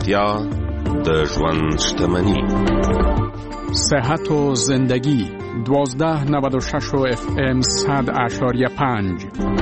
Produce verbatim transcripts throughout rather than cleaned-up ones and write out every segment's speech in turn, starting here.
روغتیا د ژوند شتمني. صحت و زندگی دوازده نود و شش و اف ام صد اشاریه پنج.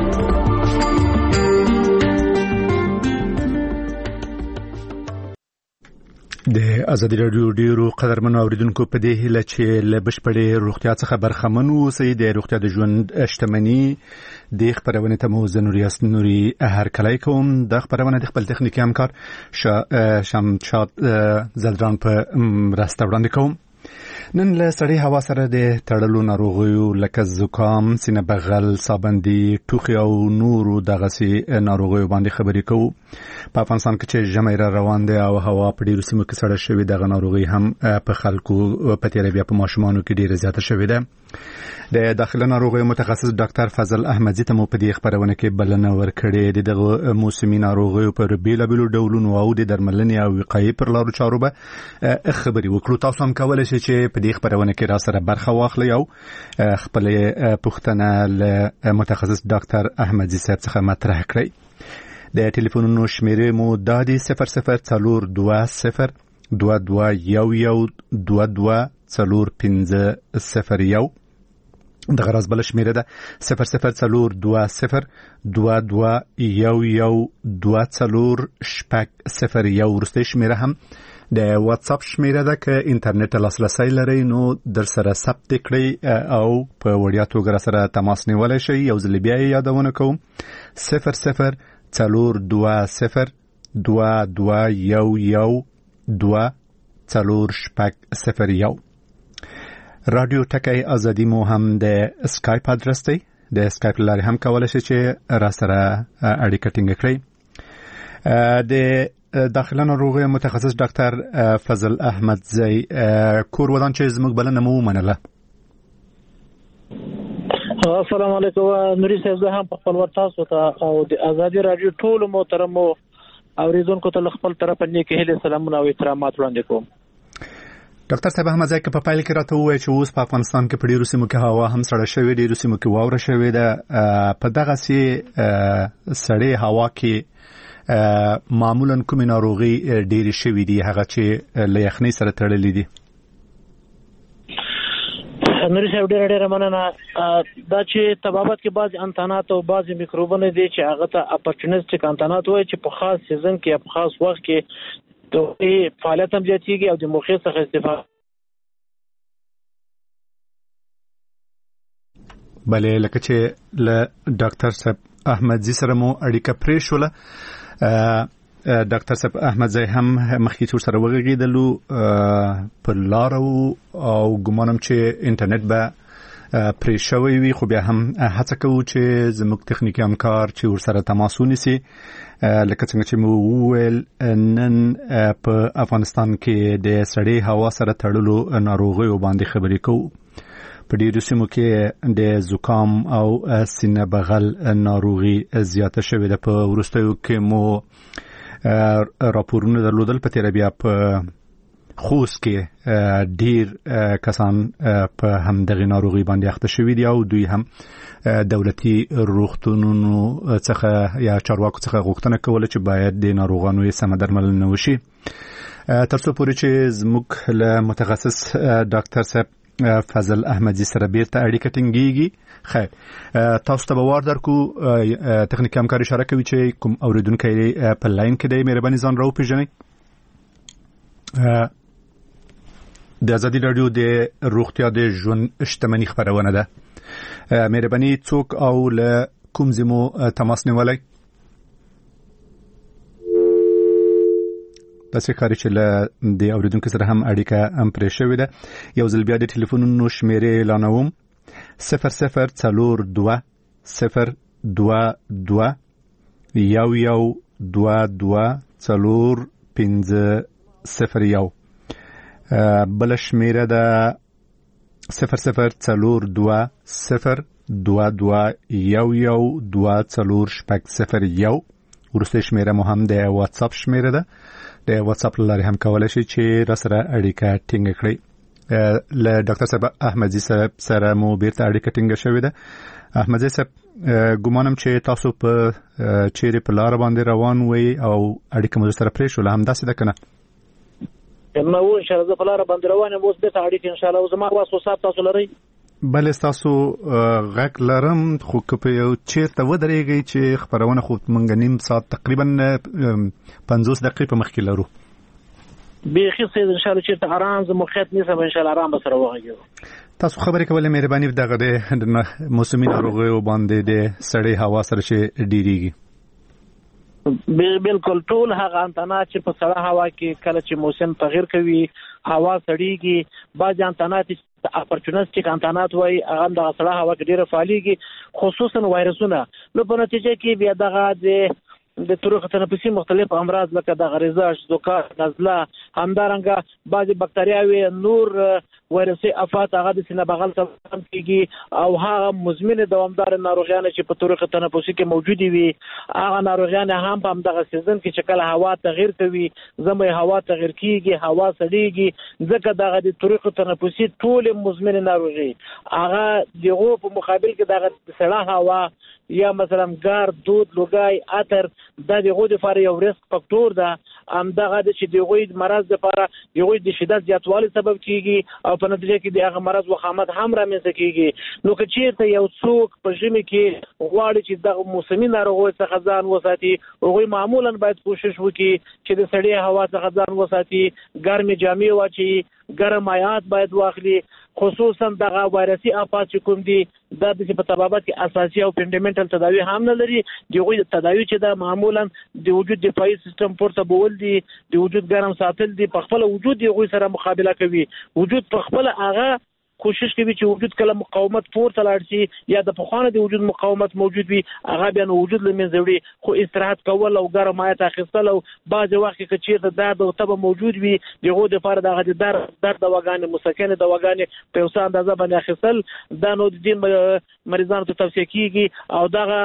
د ازادي رادیو ډیرو قدرمنو اوریدونکو په دې هیله چې له بشپړې روغتیا څخه برخمن اوسئ. د روغتیا د ژوند شتمني د خبرونه ته مو زنوریاس نوري هر کله کوم د خبرونه د خپل تخنیکی همکار شمشاد زلدران په راسته وړاندې کوم. نن له سړې هوا سره د تړلو ناروغیو لکه زکام، سینه بغل، سابندي، ټوخي او نورو دغسې ناروغیو باندې خبرې کوو. په افغانستان کې چې ژمی را روان دی او هوا په ډېرو سیمو کې سړه شوې، دغه ناروغي هم په خلکو په تېره بیا په ماشومانو کې ډېره زیاته شوې ده. د داخله ناروغیو متخصص ډاکټر فضل احمدزي ته مو په دې خبرونه کې بلنه ورکړې. د دغه موسمي ناروغیو پر بېلابېلو ډولونو او د درملنې او وقایې پر لارو چارو به خبرې وکړو. تاسو هم کولی شئ چې په دې خبرونه کې را سره برخه واخلئ او خپلې پوښتنه له متخصص ډاکټر احمدزي صاحب څخه مطرح کړئ. د ټلیفونونو شمیرې مو دا دي: صفر صفر څلور دوه صفر دوه دوه یو یو دوه دوه څلور پنځه صفر یو. دغه راز بل شمیره ده صفر صفر څلور دوه صفر دوه دوه یو یو دوه څلور شپږ صفر یو. وروستۍ شمیره هم د واتس اپ شمیره ده که انټرنیټ لاسرسی لرئ نو در سره ثبت کړئ او په وړیا توګه سره تماس نیولی شئ. یو ځل بیا یې یادونه کوم: صفر صفر څلور دوه صفر دوه دوه یو یو دوه څلور شپږ صفر یو. رادیو ټکی ازادي مو هم د اسکایپ ادرس دی. د اسکایپ لارې هم کولی شئ چې را سره اړیکه ټینګه کړئ. د داخله ناروغیو متخصص ډاکټر فضل احمدزي کور ودان چې زموږ بلنه مو ومنله. السلام علیکم نوري صاحب، زه هم په خپل ور تاسو ته او د ازادي رادیو ټول محترمو اوریدونکو ته خپل طرف نه کې هله سلامونه او احترامات وړاندې کوم. ډاکټر صاحب احمدزي که په پایل کې راته ووایي چې اوس په افغانستان کې په ډېرو سیمو کې هوا هم سړه شوې، ډېرو سیمو کې واوره شوې ده. په دغسې سړې هوا کې معمولا کومې ناروغي ډېرې شوې دي هغه چې له یخنۍ سره تړلې دي؟ نوري صاحب ډېره ډېره مننه. دا چې طبابت کې بعض انتانات او بعض میکروبونه دي چې هغه ته اپورچونیسټیک انتانات وایي چې په خاص سیزن کې یا په خاص وخت کې دوی فعالیت هم زیاتېږي او د موخې څخه استفاده. بلې لکه چې له ډاکټر صاحب احمدزي سره مو اړیکه پرې شوله. ډاکټر صاحب احمدزي هم مخکې چې ورسره وغږېدلو په لاره او ګمانم چې انټرنیټ به پرې شوی وي، خو بیا هم هڅه کوو چې زموږ تخنیکي همکار چې ورسره تماس ونیسي. لکه څنګه چې مو وویل نن په افغانستان کې د سړې هوا سره تړلو ناروغیو باندې خبرې کوو. په ډېرو سیمو کې د زکام او سینه بغل ناروغي زیاته شوې ده. په وروستیو کې مو راپورونه درلودل په تېره بیا په خوست کې ډېر کسان په همدغې ناروغي باندې اخته شوي دي او دوی هم دولتي روغتونونو څخه یا چارواکو څخه غوښتنه کوله چې باید د ناروغانو یې سمه درملنه وشي. تر څو پورې چې زموږ له متخصص ډاکټر صاحب فضل احمدزي سره بیرته اړیکه ټینګېږي. خیر، تاسو ته به وار درکو. تخنیکي همکار اشاره کوي چې کوم اوریدونکی په لاین کې دی، مهرباني ځان را وپېژنئ. د ازادي رادیو د روغتیا د ژوند شتمني خبرونه ده. مهرباني څوک او له کوم ځای مو تماس نیولی؟ داسې ښکاري چې له د اوریدونکو سره هم اړیکه هم پرې شوې ده. یو ځل بیا د ټلیفونونو شمیرې اعلانوم: صفر صفر څلور دوه صفر دوه دوه یو یو دوه دوه څلور پنځه صفر یو. بل شمیره ده صفر صفر څلور دوه صفر دوه دوه یو یو دوه څلور شپږ صفر یو. وروستۍ شمیره مو هم د واتس اپ شمیره ده. د واتس اپ لارې هم کولی شئ چې را سره اړیکه ټینګه کړئ. له ډاکټر صاحب احمدزي صاحب سره مو بیرته اړیکه ټینګه شوې ده. احمدزي صاحب ګومانم چې تاسو په چیرې په لار باندې روان وئ او اړیکه مو سره پرې شو، همداسې ده کنه؟ نو ان شاء الله زه په لار باندې روان یم، اوس به اړیکه ان شاء الله زما واسو صاحب تاسو لرئ؟ بلې تاسو غږ لرم، خو که یو چیرته ودرېږئ چې خبرونه خو موږ نیم ساعت تقریبا پنځوس دقیقې په مخکې لرو. بیخي سید ان شاء الله چې ته آرام زه موخیت نیسم، ان شاء الله آرام به سره وغږیږو. تاسو خبرې کولې مهرباني دغه د موسمي ناروغیو باندې د سړې هوا سره چې ډیریږي. بالکل ټول هغه انتانات چې په سړه هوا کې کله چې موسم تغیر کوي هوا سړیږي، بعض انتانات اپورتونیسټیک انتانات وایي هغه د سړه هوا کې ډیره فعالیږي، خصوصا وایرسونه. نو په نتیجه کې بیا دغه د د طرق تنفسي مختلف امراض لکه د غریزاش، زکام، نزله، همدارنګه بعضی بکتریاوي، نور وایرسي افات هغه د سینه بغل سره کیږي او هغه مزمن دوامدار ناروغیان چې په طرق تنفسي کې موجود وي هغه ناروغیان هم په دغه سیزن کې چې کله هوا تغیر کوي، زموږ هوا تغیر کیږي، هوا سړیږي، ځکه دغه د طرق تنفسي ټول مزمن ناروغي هغه دغه په مقابل کې دغه سړه هوا یا مثلا ګار، دود، لوګای، اتر دا دغه د فار یو ریسک فاکتور ده، ام دغه د چې دغه مرض لپاره دغه د شدت زیاتوالي سبب کیږي او په نتیجه کې دغه مرض وخامت هم رامنځته کیږي. نو که چیرته یو څوک په ژمي کې غواړي چې دغه موسمي ناروغي څخه ځان وساتي، هغه معمولا باید کوشش وکړي چې د سړې هوا څخه ځان وساتي، ګرمې جامې واچي، ګرم مایعات باید واخلي، خصوصا دغه وایرسي افات چې کوم دي دا د په طبابت کې اساسي او فندامنټل تداوی هم نه لري. دغه تداوی چې دا معمولا د وجود دفاعي سیستم پورته بول دي، د وجود ګرم ساتل دي، په خپل وجود دغه سره مقابله کوي، وجود په خپل هغه کوشش کوي چې وجود کله مقاومت پورته لاړ شي یا د پخوانه د وجود مقاومت موجود وي هغه بیا نو وجود لمنځه وړي، خو استراحت کول او ګرم مایعات اخیستل او بعض وخت کې چیرته درد او تب موجود وي دغه د لپاره دغه د درد درد دواګانې مسکنه دواګانې په اوسه اندازه باندې اخیستل دا نو د دې مریضانو ته توصیه کیږي. او دغه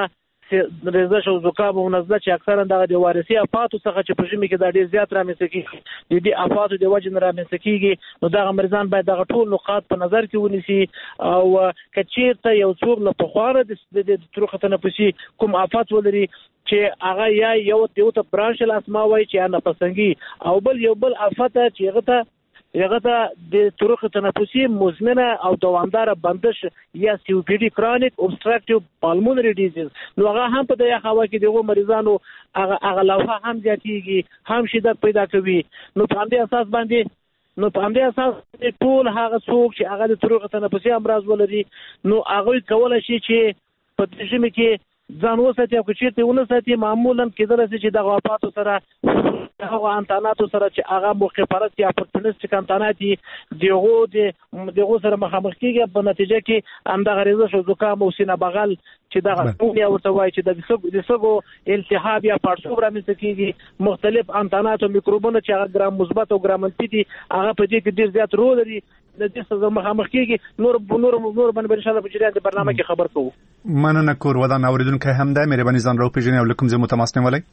ریزش او زکام او نزله چې اکثرا دغه د وایرسي افاتو څخه چې په ژمي کې د ډیر زیات رامنځته کیږي، د دې افاتو د وجه نه رامنځته کیږي، نو دغه مریضان باید دغه ټول نقاط په نظر کې ونیسي. او کچیرته یو څوک له پخوانه د طرق تنفسي کوم افات ولري چې هغه یا یو یو ته برانشل اسما وایي چې نه پسنګي، او بل یو بل افات چې هغه ته هغه ته د طرق تنفسي مزمنه او دوامدار بندش یا سی او پی ډي کرونیک اوبستراکټیو پالمونري ډیزیز، نو هغه هم په دغه هوا کې دغه مریضانو هغه هغه لوحه هم زیاتېږي، هم شدت پیدا کوي. نو په همدې اساس باندې نو په همدې اساس ټول هغه څوک چې هغه د طرق تنفسي امراض ولري نو هغه کولای شي چې په دې ژمي کې ځان وساتي او چې ته ونه ساتي معمولا کېدل چې د غواپاتو سره هغه انتاناتو سره چې هغه مخفرت یا اپورتونیسټیک انتانات دغه د دغه سره مخامخ کیږي، په نتیجه کې هم د غریزه شو زکام او سینه بغل چې دغه ټول یا ورته وایي چې د سګو د سګو التهاب یا پړسوب رامنځته کیږي، مختلف انتانات او میکروبونه چې هغه ګرام مثبت او ګرام منفي دي هغه په دې کې ډیر زیات رول لري، د دې سره مخامخ کیږي. نور نور نور باندې ان شاء الله په جریان د برنامه کې خبر کوو. مننه کور ودان اوریدونکو هم ده مهرباني ځان راو پیژنې او لکم زه متماسنه ولای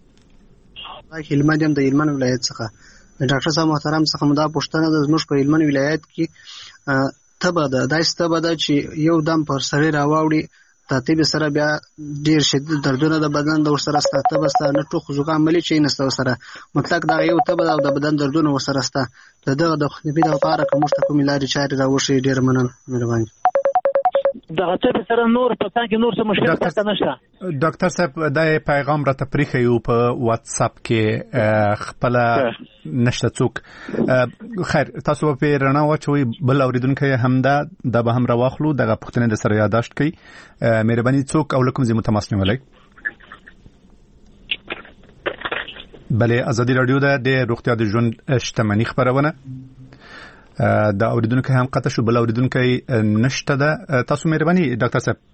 هلمند د هلمند ولایت څخه د ډاکټر صاحب محترم څخه مدا پوښتنه د زموږ په هلمند ولایت کې تبه ده داسې تبه ده چې یو دم پر سړی راواوړي ترتیب سره بیا ډیر شدید دردونه د بدن د ورسره سره تبه سره نه ټوخ زکام ملي چې نسته سره مطلق دا یو تبه او د بدن دردونه ورسره سره د دغه د خنبي د لپاره کوم څه کوم لارې چارې راوشي ډیر مننه مهرباني. دغه څه سره نور په څنګه نور څه مشکل پاتې نشته. ډاکټر صاحب دا پیغام را تپریخ یو په واتس اپ کې خپل نشته څوک خیر تاسو په رڼا واچوي بل اوریدونکو همدا د به هم راواخلو دغه پښتنه د سره یاداشت کوي مهرباني څوک او لکم زه متماسنه ولای. بله ازادي رادیو د روغتیا د ژوند شتمنۍ خبرونه دا اوریدونکو هم قطع شو بل اوریدونکو نشته ده. تاسو مهرباني ډاکټر صاحب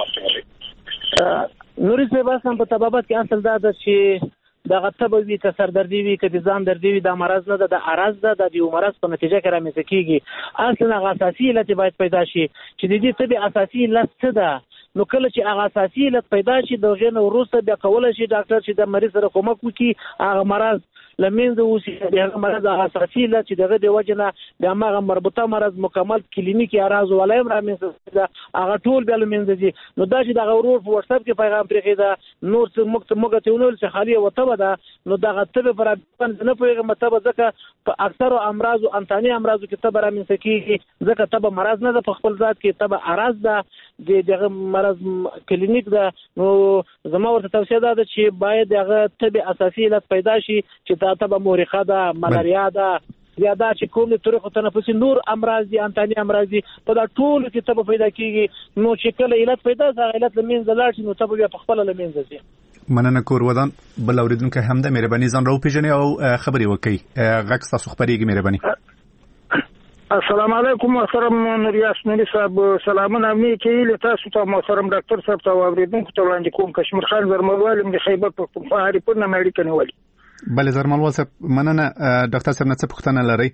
نوري څه باسم په طبابت کې اصل دا ده چې دغه تبه وي که سردردي وي که د ځان دردي وي دا مرض نه ده، د عرض ده، د یو مرض په نتیجه کې رامنځته کیږي. اصلا هغه اساسي علت باید پیدا شي چې د دې تبې اساسي علت څه ده. نو کله چې هغه اساسي علت پیدا شي د غینه وروسته بیا کولای شي ډاکټر چې د مریض سره کومک وکړي هغه مرض لمنځه وسی دغه مرض اساسي علت چې دغه د وجنه د هغه مربوطه مرض مکمل کلینیکي اراز ولایم را منځ هغه ټول بیا لمنځه دي نو دا چې دغه ورور په واتس اپ کې پیغام پرې دا نور څه مخ مخ ته ونول چې خالی وته ده نو دغه تبه پر نه پیغام مطلب ځکه په اکثر امراض او انتاني امراض کې تبه را منځ کېږي ځکه تبه مرض نه ده په خپل ذات کې تبه اراز ده د دغه مرض کلینیک ده نو زما ورته توصیه ده چې باید دغه تبه اساسي علت پیدا شي چې تبه مورخه ده ملاریا ده یا دا چې کوم طریقو تنفسي نور امراض دي انتاني امراض دي په دا ټول کې تبه پیدا کیږي نو چې کله علت پیدا شي علت لمنځه لاړ شي نو تبه بیا په خپل لمنځه ځي مننه کور ودان بل اوریدونکو هم د مهرباني ځان راو پیژنې او خبري وکي غږ تاسو خبريږي مهرباني السلام علیکم محترم نوریاس نوری صاحب سلامونه می کې تاسو ته محترم ډاکټر صاحب ته اوریدونکو ته وړاندې کوم کشمیر خان زرموال د خیبر پختونخوا هریپور نه امریکا نیولې بله زرمال صاحب مننه ډاکټر صاحب نه څه پوښتنه لرئ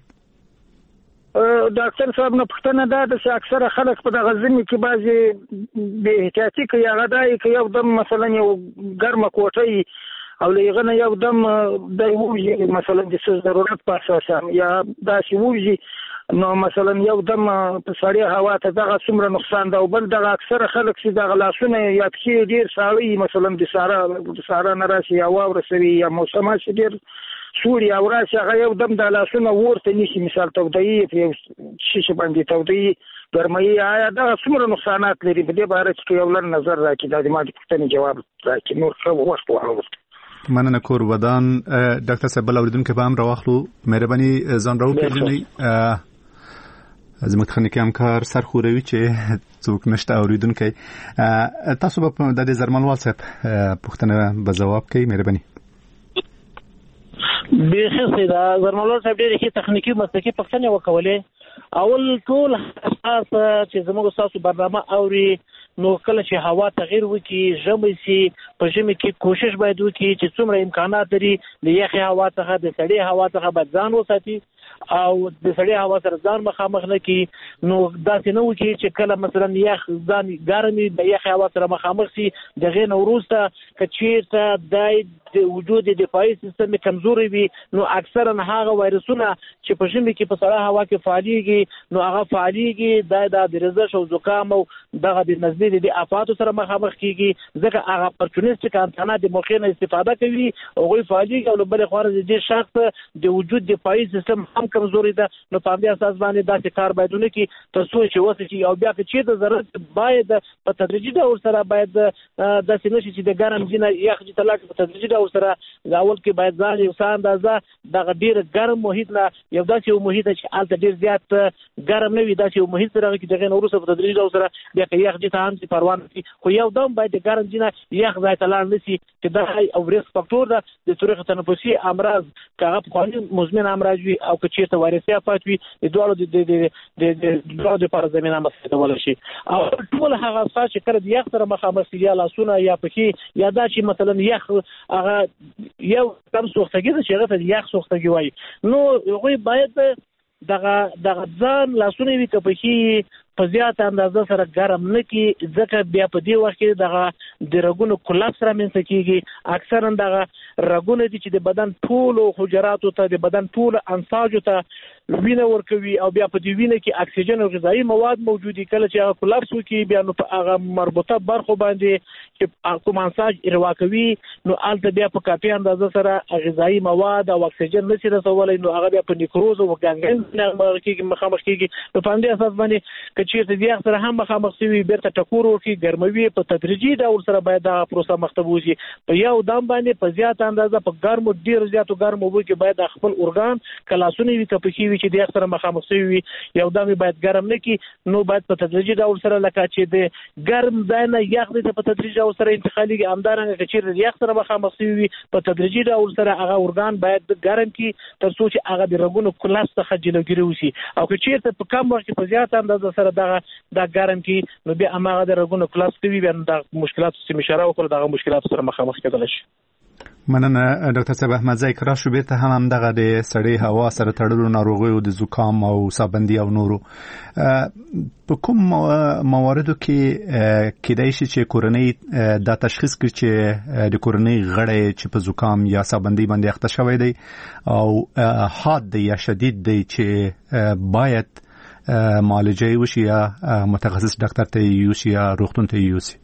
ډاکټر صاحب نه پوښتنه ده چې اکثره خلک په دغه ځینې کې بعضې بې احتیاطي کوي هغه دا یې که یو دم مثلا یو ګرمه کوټه او له هغه نه یو دم دی ووځي مثلا د څه ضرورت په اساس یا داسې ووځي نو مثلا یو دم په سړې هوا ته دغه څومره نقصان ده او بل دغه اکثره خلک چې دغه لاسونه یا پښې ډېر ساړه مثلا د سارا د سارا نه راشي یا واوره سوي یا موسم چې ډېر سوري او راشي هغه یو دم د لاسونه ورته نشي مثال تودوي په یو شیشه باندې تودوي ګرمي آیا دا څومره نقصانات لري په دې باره کې یو لن نظر راکړي د دې پوښتنې جواب راکړي نور څه وخت وغوښته مننه کور ودان ډاکټر صاحب اوریدونکو به هم راوخلو مهرباني ځان راو پیژنئ زموږ تخنیکی همکار سرخوروي چې څوک نشته اوریدونکي تاسو به د زرمنوال صاحب پوښتنه به ځواب کوي مهرباني بیخي سیدا زرمنوال صاحب ډېر ښه تخنیکی مسلکي پوښتنه وکولې اول ټول اساس چې زموږ تاسو برنامه اوري نو کله چې هوا تغیر وکړي ژمی سي په ژمي کې کوشش باید وکړي چې څومره امکانات لري د یخي هوا څخه د سړې هوا څخه باید ځان وساتي او د سړې هوا سره ځان مخامخ نه کی نو داسې نه وکړي چې کله مثلا یخ ځان ګرمي د یخي هوا سره مخامخ سي دغه نو وروسته کچیرته د د وجود دفاعي سیستم کمزوري وي نو اکثرا هغه وایرسونه چې په ژمي کې په سړه هوا کې فعاليږي نو هغه فعاليږي د د رزش او زکام او دغه د نزدې د افاتو سره مخامخ کیږي ځکه هغه اپورتونیسټیک انتنا د موخینه استفاده کوي او غوي فعاليږي او بل خور د دې شخص د وجود دفاعي سیستم هم کمزوري ده نو په دې اساس باندې داسې کار باید ونه کی تاسو چې وسه چې او بیا چې د ضرورت باید په تدریجي ډول سره باید داسې نشي چې د ګرم جنه یخ چې تلاټ په تدریجي ډول سره اول کې باید ځان یو څه اندازه دغه ډیر ګرم محیط نه یو داسې یو محیط چې الته ډیر زیات ګرم نه وي داسې یو محیط سره چې دغه نورو سره په تدریجي ډول سره بیا کې یخ چې هم چې پروان کی خو یو دم باید د ګرم جنه یخ ځای ته لاړ نشي چې دا او ریسک فاکتور ده د طریق تنفسي امراض کاغه په قانون مزمن امراض وي او چې ته وایرسي افات وي د دوړو د د د د دوړو د پر زمينه مستدول شي او ټول هغه څه چې کړه د یخ سره مخامخ دي یا لاسونه یا پکې یا دا چې مثلا یخ هغه یو کم سوختګي د شغه ته یخ سوختګي وای نو غوي باید دغه دغه ځان لاسونه وی کپکی په زیات اندازه سره ګرم نه کی ځکه بیا په دې وخت کې دغه د رګونو کولاپس را منځ کیږي اکثرا دغه رګونه دي چې د بدن ټول حجراتو ته د بدن ټول انساجو ته وینه ورکوي او بیا په دې وینه کې اکسیجن او غذایی مواد موجودي کله چې هغه کولاپس وکړي بیا نو په هغه مربوطه برخو باندې چې کوم انساج اروا کوي نو الته بیا په کافي اندازه سره غذایی مواد او اکسیجن نشي رسولای نو هغه بیا په نیکروز او ګانګرین کې مخامخ کیږي په پاندې اساس باندې چې د یخ سره هم مخامخ شوی بیرته ټکور ورکی ګرموي په تدریجي ډول سره باید دا پروسه مختبوزي په یو دم باندې په زیات اندازه په ګرمو ډیر زیاتو ګرمو وو کې باید خپل اورګان کلاسونه وي کپکی وي چې د یخ سره مخامخ شوی یو دم باید ګرم نه کی نو باید په تدریجي ډول سره لکه چې د ګرم ځای نه یخ د په تدریجي ډول سره انتقالي امدارنګ چې د یخ سره مخامخ شوی په تدریجي ډول سره هغه اورګان باید ګرم کی تر څو چې هغه د رګونو کلاس څخه جلوګیری وشي او که چیرته په کم وخت په زیات اندازه سره دغه دا ګرم کی نو بیا هغه د رګونو کلاس کوي بیا د مشکلاتو سره اشاره وکړه دغه مشکلاتو سره مخامخ کېدل شي مننه ډاکټر صاحب احمد زای کرا شو بیرته هم هم دغه د سړې هوا سره تړلو ناروغیو د زکام او سابندي او نورو په کوم مواردو کې کېدای شي چې کورنۍ دا تشخیص کړي چې د کورنۍ غړی چې په زکام یا سابندي باندې اخته شوی دی او حاد دی یا شدید دی چې باید معالجه وشي یا متخصص ډاکټر ته یوسي یا روغتون ته یوسي؟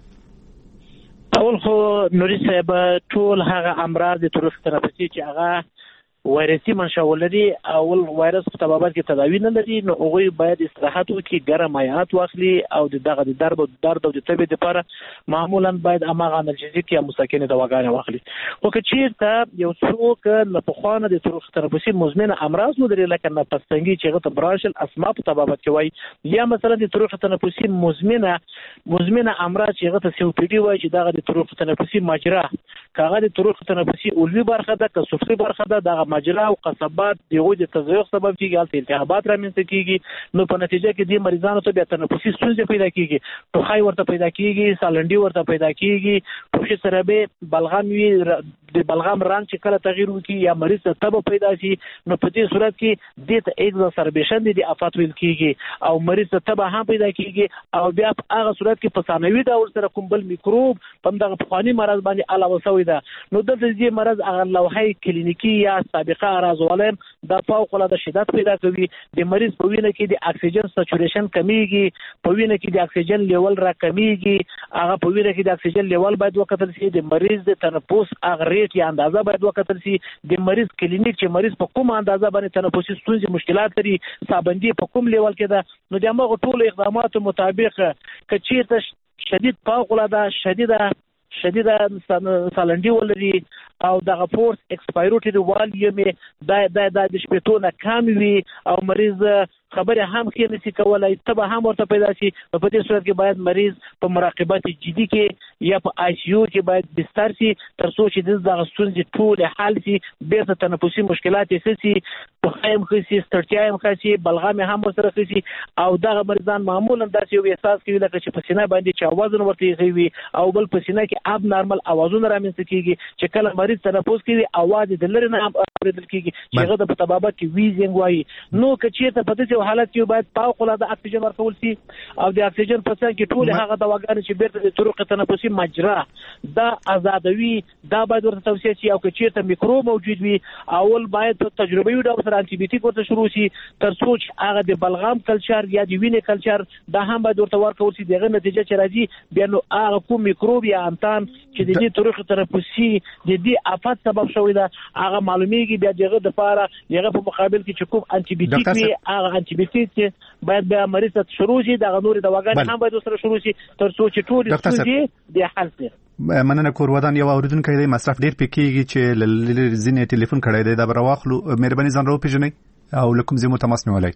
اول خو نوري صاحب ټول هغه امراض د طرق تنفسي چې هغه وایرسي منشأ ولري اول وایرس په طبابت کې تداوی نه لري نو هغه باید استراحت وکړي، ګرم مایعات واخلي او د دغه د درد او درد او د تبې لپاره معمولا باید اماغه انالجیزیک یا مسکنه دواګانې واخلي. خو که چیرته یو څوک نه په خوانه د طرق تنفسي مزمنه امراض نو لري لکه نفس تنګي چې غته براشل اسما په طبابت کې وایي یا مثلا د طرق تنفسي مزمنه مزمنه امراض چې غته سی او پی ډي وایي چې دغه د طرق تنفسي ماجرا کاغه د طرق تنفسي اولوي برخه ده که سفلي برخه ده دغه ماجرا او قصبات دغه د تزریق سبب کیږي الته التهابات رامنځته کیږي نو په نتیجه کې د مریضانو ته بیا تنفسي ستونزې پیدا کیږي، ټوخی ورته پیدا کیږي، سالنډي ورته پیدا کیږي، پوښ سره به بلغم وي د بلغم رنګ چې کله تغییر وکړي یا مریض ته تب پیدا شي نو په دې صورت کې د ته ایگزاسربیشن د افات ویل کیږي او مریض ته تب هم پیدا کیږي او بیا په هغه صورت کې په ثانوي ډول سره کوم بل میکروب په دغه پخوانی مرض باندې علاوه شوی ده نو د دې مرض هغه لوحه کلینیکی یا سابقه اعراض ولیم د فوق العاده شدت پیدا کوي، د مریض په وینه کې د اکسیجن سچوریشن کمیږي، په وینه کې د اکسیجن لیول را کمیږي، هغه په وینه کې د اکسیجن لیول باید وکتل شي، د مریض د تنفس هغه ریټ یا اندازه باید وکتل شي، د مریض کلینیک چې مریض په کوم اندازه باندې تنفسي ستونزې مشکلات لري، سابندي په کوم لیول کې ده نو د هغه ټول اقداماتو مطابق کچې ته شدید فوق العاده شدیده شدیده سالنډي ولري او دغه فورس ایکسپایروټي والیوم د د د شپېتو نه کم وي او مریض خبره هم کې نشي کولای تبه هم ورته پیدا شي په دې صورت کې باید مریض په مراقبت جدي کې یا په آی سی یو کې باید بستر شي تر څو چې دغه ستونزې ټول حل شي، بیرته تنفسي مشکلات یې شي، په خیم خسي ستړیا هم خسي، بلغم هم سره خسي او دغه مریضان معمولا داسې یو احساس کوي لکه چې په سینه باندې چې وزن ورته وي او بل په سینه کې اب نارمل اوازونه رامنځته کیږي چې کله مریض تنفس کوي اواز د لری نه اوریدل کیږي چې هغه د طبابت کې ویزینګ وایي نو که چیرته په دې حالت کې باید فوق العاده اکسیجن ورکول شي او د اکسیجن په څنګ کې ټول هغه دواګانې چې بیرته د طرق تنفسي مجرا دا آزادوي دا باید ورته توصیه شي او که چیرته میکروب موجود وي اول باید په تجربوي ډول سره انټي بیوټیک ورته شروع شي تر څو چې هغه د بلغم کلچر یا د وینې کلچر دا هم باید ورته ورکول شي دغه نتیجه چې راځي بیا نو هغه کوم میکروب یا انتان چې د دې طرق تنفسي د دې افات سبب شوی دا هغه معلومیږي بیا دغه د لپاره دغه په مقابل کې چې کوم انټي بیوټیک وي هغه انټي بیوټیک باید به مریض ته شروع شي دغه نور دواګانې هم باید سره شروع شي تر څو چې ټول ستونزې د حل شي. مننه کور ودان یو اوریدونکو دی مصرف ډیر پکېږي چې لزینې ټلیفون کړی دی دا بر واخلو مهرباني ځان راو پیژنئ او لکم زمو تماس نیولای.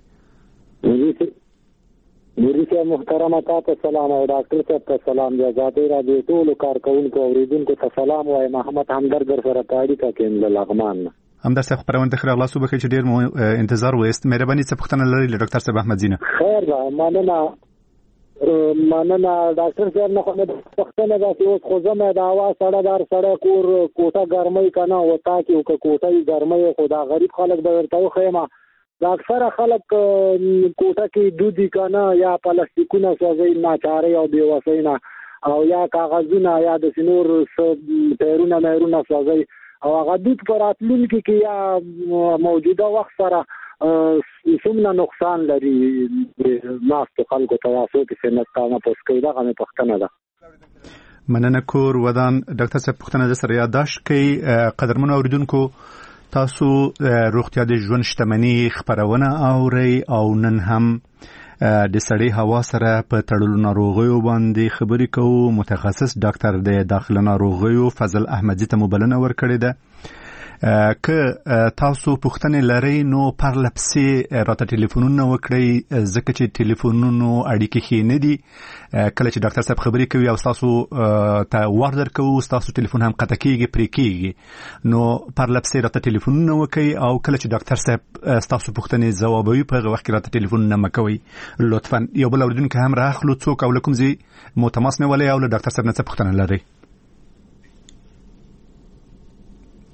نوري محترمه تاسو سلام او ډاکټر صاحب ته سلام دی آزادي رادیو ټول کارکونکو اوریدونکو ته سلام وایم محمد همدرد سره تاریخ کې د لغمان همدرد صاحب خبرونه خیر الله صبح کې ډیر مو انتظار وست مهرباني څه پختنه لري ډاکټر صاحب احمد زینه. خیر دا مننه مننه ډاکټر صاحب نه کومه پختنه دا چې اوس خو زمه دا आवाज سره دار سره کور کوټه ګرمۍ کنه وتا کې او کوټه ګرمۍ خدا غریب خلک به ورته خیمه دا اکثره خلک کوټه کې دودي کنه یا پلاستیکونه سوځي ناچاري او بیوسینا او یا کاغذونه یا د سنور پیرونه مېرونه سوځي او هغه د پراتلون کې کې یا موجوده وخت سره څومره نقصان لري ناست خلکو تاسو کې سنت کانه پوس کوي دا غو پختنه ده. مننه کور ودان ډاکټر صاحب پختنه سره یاداشت کوي قدرمن اوریدونکو تاسو روغتیا د ژوند شتمنۍ خبرونه اوري او نن هم د سړې هوا سره په تړلو ناروغیو باندې خبرې کوو. متخصص ډاکټر د داخله ناروغیو فضل احمدزي ته مبلنه ورکړې ده. که تاسو پوښتنې لرئ نو پرلپسې راته ټلیفونونه وکړئ ځکه چې ټلیفونونو اړیکې ښې نه دي. کله چې ډاکټر صاحب خبرې کوي او تاسو ته ور درکوو تاسو ټلیفون هم قطع کېږي پرې کېږي نو پرلپسې راته ټلیفونونه وکړئ او کله چې ډاکټر صاحب تاسو پوښتنې ځوابوي په هغه وخت کې راته ټلیفونونه مه کوئ لطفا. یو بل اورېدونکی هم راخلو څوک او له کوم ځای مو تماس نیولی او له ډاکټر صاحب نه څه پوښتنه لرئ؟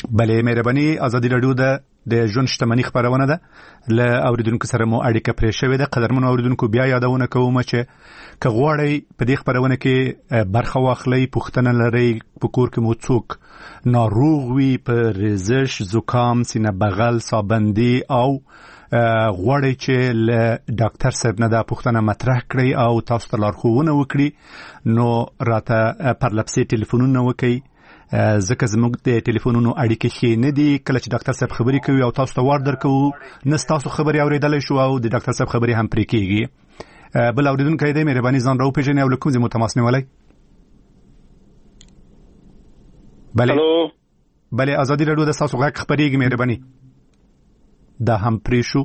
بلې مهرباني ازادي رادیو د د ژوند شتمنۍ خبرونه ده ل اوریدونکو سره مو اړیکه پرې شوې ده. قدرمن اوریدونکو بیا یادونه کوم چې که غواړئ په دې خبرونه کې برخه واخلئ، پوښتنه لرئ، په کور کې مو څوک ناروغ وي په ریزش، زکام، سینه بغل، سابندي او غواړئ چې له ډاکټر صاحب نه دا پوښتنه مطرح کړئ او تاسو ته لارښوونه وکړي، نو راته پرلپسې ټلیفونونه وکړئ. ځکه زموږ د ټلیفونونو اړیکې ښې نه دي. کله چې ډاکټر صاحب خبرې کوي او تاسو ته وار درکوو، نه ستاسو خبرې اورېدلی شو او د ډاکټر صاحب خبرې هم پرې کېږي. بل اورېدونکی دی، مهرباني ځان راوپېژنئ او له کوم ځای مو تماس نیولی؟ بلې بلې ازادي راډیو د ستاسو غږ خپرېږي، مهرباني دا هم پرې شو.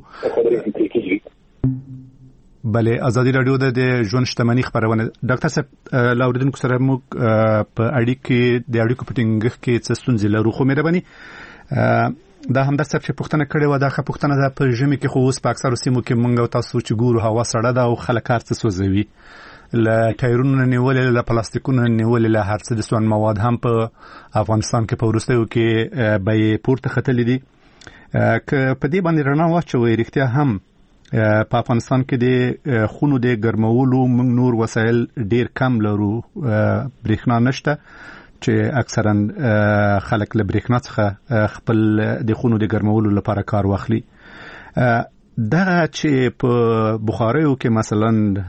بلې ازادي راډیو د ژوند شتمنۍ خبرونه. ډاکټر صاحب له اوریدونکو سره موږ په اړیکې د اړیکو په ټینګښت کې څه ستونزې لرو، خو مهرباني دا همداسې صاحب چې پوښتنه کړې وه دا ښه پوښتنه ده. په ژمي کې خو اوس په اکثرو سیمو کې موږ او تاسو چې ګورو هوا سړه ده او خلک هر څه سوځوي، له ټایرونو نه نیولې له پلاستیکونو نه نیولې له هر څه د سون مواد هم په افغانستان کې په وروستیو کې بیې پورته ختلې دي. که په دې باندې رڼا واچوئ، رښتیا هم په افغانستان کې د خونو د ګرمولو موږ نور وسایل ډیر کم لرو، برېښنا نشته چې اکثرا خلک له برېښنا څخه خپل د خونو د ګرمولو لپاره کار واخلي. دغه چې په بخاریو کې مثلا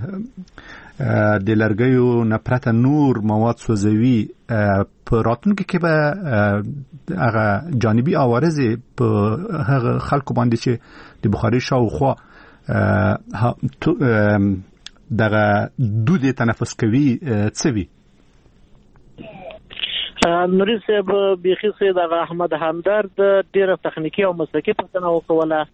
د لرګیو نه پرته نور مواد سوځوي، په راتلونکي کې به هغه جانبي عوارض په هغه خلکو باندې چې د بخاري شاوخوا دغه دود تنفس کوي څه وي؟ نوري صاحب بیخي سید احمد همدرد ډیره تخنیکی او مسلکی پوښتنه وکوله.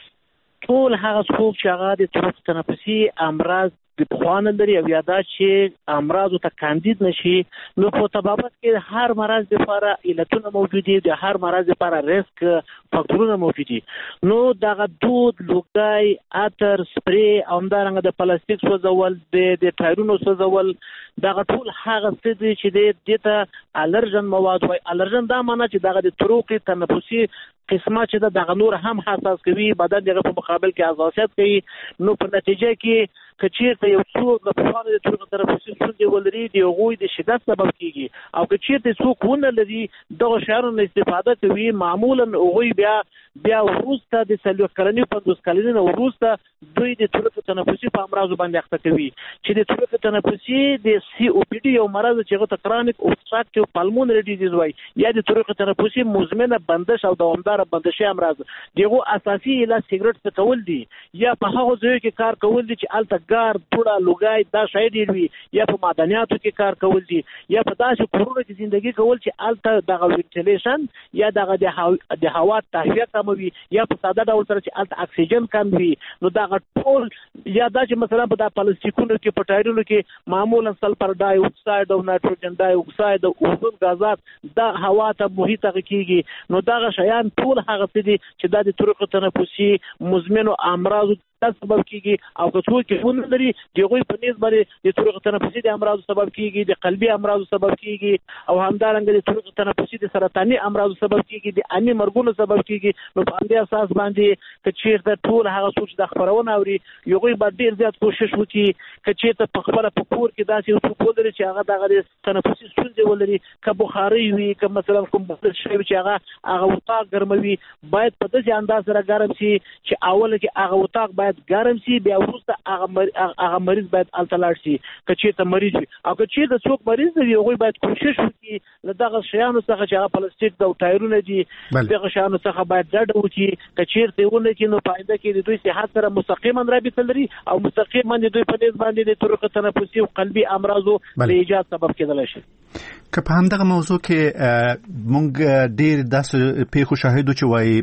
ټول هغه څوک چې هغه د طرق تنفسي امراض د پخوانه لري او یا دا چې امراض ته کاندید نشي، نو په طبابت کې هر مرض لپاره علتونه موجود دي، د هر مرض لپاره ریسک فاکتورونه موجود دي. نو دغه دود، لوګای، عطر، سپری او همدارنګه د پلاستیک سوځول، د ټایرونو سوځول، دغه ټول هغه څه دي چې د ته الرجن مواد وایي. الرجن دا معنی چې دغه د طرق تنفسي قسمه چې دغه نور هم حساس کوي، بدن دغه په مقابل کې حساسیت کوي. نو په نتیجه کې کچیرته یو څوک د پخواني د طرق تنفسي ستونزې ولري، د هغوی د شدت سبب کیږي. او کچیرته څوک ونه لري دغه شیانو استفاده کوي، معمولا هغوی بیا بیا وروسته د څلور کلنۍ پنځوس کلنۍ نه وروسته دوی د طرق تنفسي په امراضو باندې اخته کوي، چې د طرق تنفسي د سی او پی ډي یو مرض چې هغه ته کرونیک اوبستراکټیو پالمونري ډیزیز وایي، یا د طرق تنفسي مزمنه بندش او دوامداره بندشي امراض. دغه اساسي علاج سیګریټ څکول دي، یا په هغه ځای کې کار کول دي چې الته ګار ټوړه لوګای دا شای ډیر وي، یا په معدنیاتو کې کار کول دي، یا په داسې کورونو کې ژوندۍ کول چې الته دغه وینټیلیشن یا دغه د هوا تهویه کموي، یا په ساده ډول سره چې الته اکسیجن کم وي. نو دغه ټول یا دا چې مثلا په د پلاستیکونو کې په ټایرونو کې معمولا سلفر ډای اکساید او نایتروجن ډای اکساید او اوزون غازات دا هوا ته محیط کېږي. نو دغه شیان ټول هغه څه دي چې د طرق تنفسي مزمنو امراض سبب کیږي. او که څوک کې ونه لري دغه په نسبت باندې د طرق تنفسي د امراض سبب کیږي، د قلبي امراض سبب کیږي، او همدارنګه د طرق تنفسي د سرطاني امراض سبب کیږي، د اني مرګونو سبب کیږي. نو په دې اساس باندې چې چیرته ټول هغه څوک د خبرونه اوري یو غوي باندې ډیر زیات کوشش وکړي چې چیرته په خبره په کور کې داسې یو څوک ولري چې هغه دغه تنفسي ستونزې ولري، که بخاري وي، که مثلا کوم بل شی چې هغه هغه وطاق ګرموي، باید په داسې انداز سره ګرم شي چې اول کې هغه وطاق باید ګرم شي، بیا وروسته هغه مریض باید الته لاړ شي که چیرته مریض وي. او که چیرته څوک مریض وي هغوی باید کوشش وکړي له دغه شیانو څخه چې هغه پلاستیک د ټایرونه دي دغه شیانو څخه باید ډډه وکړي، که چیرته ونه کړي نو په آینده کې د دوی صحت سره مستقیما رابطه لري او مستقیما د دوی په نسبت باندې د طرق تنفسي او قلبي امراضو د ایجاد سبب کېدلی شي. که په همدغه موضوع کې مونږ ډیر داسې پیښو شاهدو چې وایي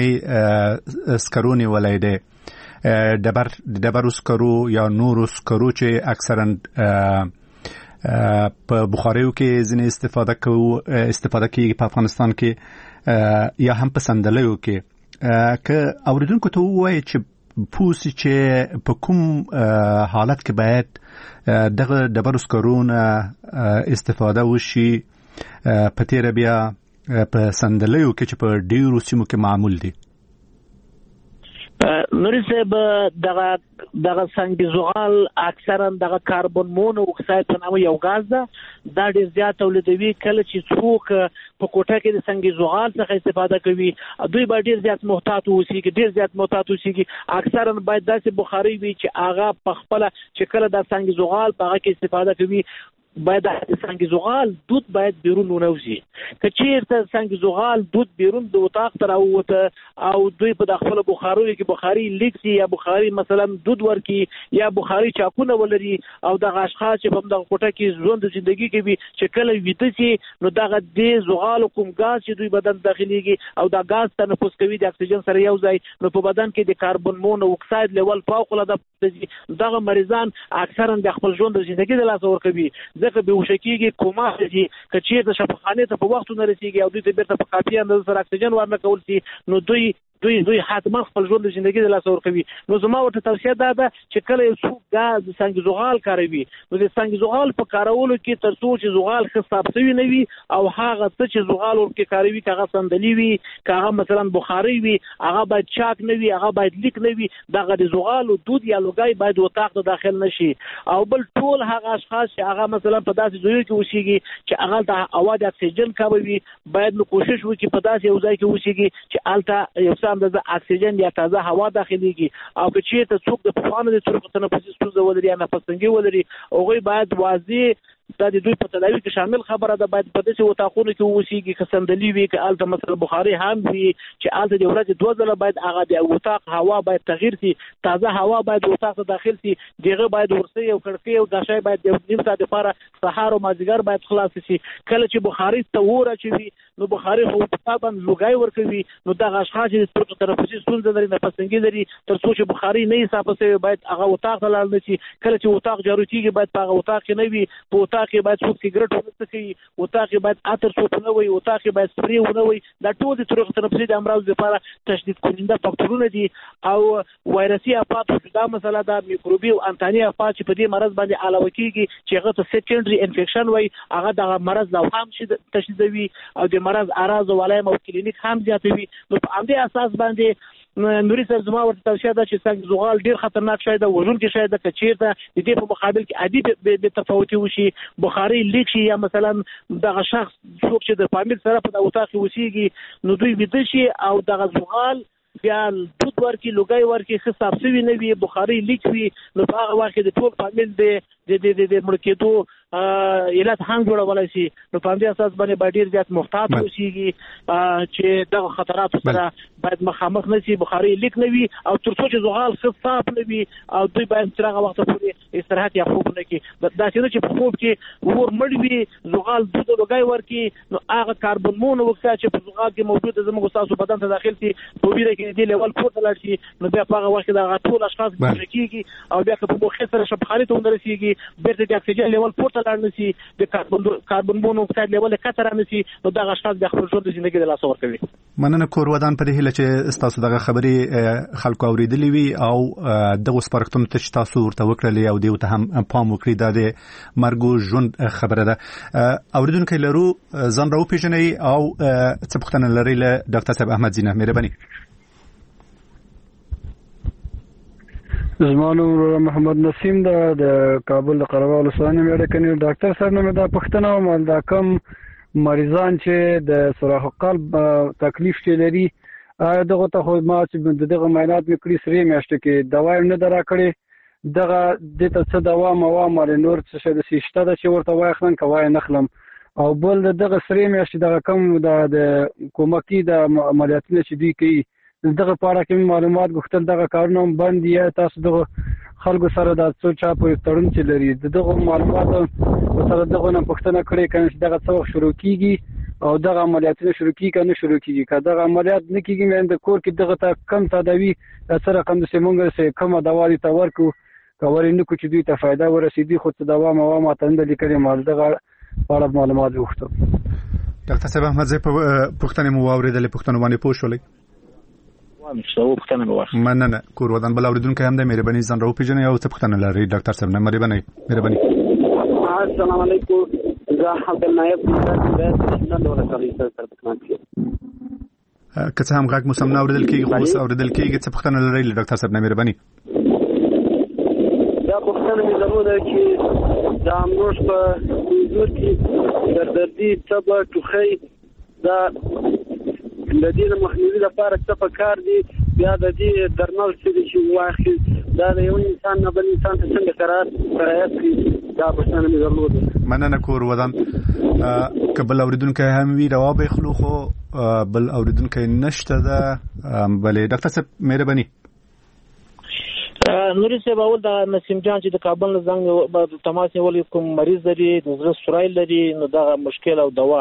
پلانۍ سکرونې ولای دی دبر دبر سکرو یا نور سکرو چې اکثرا په بخاریو کې ځینې استفاده کوو استفاده کیږي په افغانستان کې یا هم په صندلیو کې. که اوریدونکو ته ووایي چې پوسی چې په کوم حالت کې باید دغه دبر سکرونه استفاده وشي، په تیره بیا په سندلیو کې چې په ډیرو سیمو کې معمول دي؟ نوري صاحب دغه دغه سنگ زغال اکثرا دغه کاربن مونو اکساید په نامه یو غاز ده، دا ډیر زیات تولیدوي. کله چې څوک په کوټه کې د سنگ زغال څخه استفاده کوي دوی به ډیر زیات محتاط اوسي، ډیر زیات محتاط اوسي. اکثرا باید داسې بخاري وي چې هغه په خپل چې کله د سنگ زغال په هغه کې استفاده کوي باید د سنگ زغال دود باید بیرون ونوزي. که چیرته سنگ زغال دود بیرون د اتاق ته راووته او دوی په د خپل بخاروي کې بخاري لیک سي یا بخاري مثلا دود ورکی یا بخاري چاکونه ولري او د اشخاص چې په دغه کوټه کې ژوند ژوندۍ کوي چې کله ویده سي نو دغه د زغال کوم غاز چې دوی بدن داخليږي او دا غاز تنفس کوي د اکسیجن سره یو ځای نو په بدن کې د کاربن مونو اکساید لیول فوق العاده دغه مریضان اکثرا د خپل ژوند ژوندۍ د لاس ور کوي ځکه به وشکیږي کومه دي کچې د شفاخانه ته په وخت نه رسیږي او دوی ته بیرته په کافي اندازه سره اکسیجن ورنه کول سي نو دوی دوی دوی حتما خپل ژوند ژوندۍ د لاس ور کوي. نو زما ورته توصیه ده چې کله یو څوک غاز سنگ زغال کاروي نو د سنگ زغال په کارولو کې تر څو چې زغال خصاب شوی نه وي او هغه څه چې زغال ورکه کاروي کاغه سندلی وي کاغه مثلا بخاري وي هغه باید چاک نه وي هغه باید لیک نه وي دغه د زغال او دود یا لوګي باید وتاق ته داخل نشي او بل ټول هغه اشخاص چې هغه مثلا په داسې ځایو کې اوسېږي چې هغه د هوا د اکسیجن کموي باید نو کوشش وکړي په داسې یو ځای کې اوسېږي چې الته یو څه د اکسیجن یا تازه هوا داخليږي او که چیرته څوک د پخوانو د طرق تنفسي ستونزه ولري یا نفس تنګي ولري هغوی باید واضح دا د دوی په تداوی کې شامل خبره ده باید په داسې وتاقونو کې اوسېږي که سندلي وي که الته مثلا بخاري هم وي چې الته د ورځې دوه ځله باید هغه د وتاق هوا باید تغییر شي تازه هوا باید وتاق ته داخل شي دغه باید ورسي او کړکۍ او داشای باید د نیم ساعت لپاره سهار او مازیګر باید خلاص شي. کله چې بخاري ته وره چوي نو بخاري خو په باندې لوګای ورکوي نو دغه اشخاص چې طرق تنفسي ستونزه لري نفس تنګي لري تر څو چې بخاري نه صافه شي باید هغه وتاق ته لاړ نشي. کله چې وتاق جارو کیږي باید په هغه وتاق کې نه وي په وتاق کې باید څوک سیګریټ ونه کوي وتاق کې باید اتر څوک نه وي وتاق کې باید سپری ونه وي دا ټول د طرق تنفسي د امراض لپاره تشدید کننده فاکتورونه دي او وایرسي افات دا مسله د میکروبي او انتاني افات چې په دې مرض باندې علاوه کیږي چې هغه ته سیکنډري انفیکشن وي هغه د مرض نو هم شي تشدیدوي او د مرض اعراض او علائم او کلینیک هم زیاتوي. نو په همدې اساس باندې نوري صاحب زما ورته توصیه ده چې سنگ زغال ډیر خطرناک شی ده وژونکی شی ده که چیرته د دې په مقابل کې عادي به تفاوتي وشي بخاري لیک شي یا مثلا دغه شخص څوک چې د فامیل سره په اتاق کې اوسېږي نو دوی ویده شي او دغه زغال بیا دود ورکی لوګي ورکی خصاب شوی نه وي بخاري لیک وي نو په هغه وخت د ټول فامیل د د د د مړ کېدو علت هم جوړولای شي. نو په دې اساس باندې باید ډیر زیات محتاط اوسېږي چې دغه خطرات سره باید مخامخ نشي بخاري لیک نه وي او تر څو چې زغال خصاب نه وي او دوی باید تر هغه وخت پورې استراحت یا خوب نه کوي. دا چې په خوب کې ور مړ وي زغال دود لوګي ورکی نو هغه کاربن مونو وکړي چې په زغال کې موجود زموږ تاسو بدن ته داخل شي په ویره کې دی لیول پورته لاړ شي نو بیا په هغه وخت دا ټول اشخاص کېږي او بیا په مخه سره شبخاري ته ورسیږي بیرته د اکسیجن لیول پورته لاړ نشي د کاربن کاربن مونو اکساید لیول کتر نشي نو دا اشخاص د خپل ژوند ژوندۍ د لاس ور کوي. مننه کور ودان په دې هله چې تاسو دغه خبرې خلکو اوریدلې وي او دغه سپارښتنه ته تاسو ورته وکړلې او دیو ته هم پام وکړي دا د مرګ ژوند خبره ده. اوریدونکو لرو ځان راو پیژنې او څه پوښتنه لري له ډاکټر صاحب احمد زینه مهرباني. زمانو محمد نسیم دا د کابل د قره ولسوالۍ مېړه کني ډاکټر صاحب نو دا پښتنه او دا کم مریضان چې د سوراخ قلب تکلیف چې لري دغه ته خو ما چې دغه معاینات وکړي سری میاشتې کې دوا نه درا کړې دغه د ته څه دوا موا مال نور څه د سیشته د چې ورته وایخلن کوي نخلم او بل دغه سری میاشتې دغه کم د کومکی د عملیاتونه چې دی کوي دغه پاره کې معلومات غوښتل دغه کارونه بند یا تاسو دغه خلکو سره د څو چا په تړون چې لري دغه معلومات سره دغه نه پښتنه کړي کنه چې دغه څو شروع کیږي او دغه عملیاتونه شروع کیږي کنه شروع کیږي که دغه عملیات نه کیږي مې د کور کې دغه ته کم تداوی سره کم د سیمونګ سره کم دوا دي تا ورکو کورې نه کو چې دوی ته فائدہ ورسېدي خو څه دوا مو ما تند لیکلي مال دغه اړه معلومات وغوښتل. ډاکټر صاحب احمد زه په پښتنه مو اوریدل پښتنه باندې پوښولې څو پښتنه مو واخ مننه کور ودان بل اوریدونکو هم د مهرباني ځان راو پیژنې او څه پښتنه لري ډاکټر صاحب نه مهرباني مهرباني. السلام علیکم دا عبد النایب د نن ولا کوي سره پکې که څه هم غږ مو سم نه اورېدل کېږي خو اوس اورېدل کېږي. څه پوښتنه لرئ له ډاکټر صاحب نه مهرباني؟ دا پوښتنه مې درلوده چې د امروز په وجود کې دردي تبه ټوخی دا د دې مخنیوي لپاره څه پکار دي؟ بیا د دې درمل چې واخلي دا د یو انسان نه بل انسان ته څنګه قرارات کوي؟ دا پوښتنه مې درلوده. مننه کور ودان. که بل اوریدونکی هم وي روا به خلو خو بل اوریدونکی نشته ده. بلې ډاکټر صاحب مهرباني. نوري صاحب اول د نسیم جان چې د کابل نه زنګ تماس نیولې کوم مریض لري د زړه سورای لري نو دا مشکل او دوا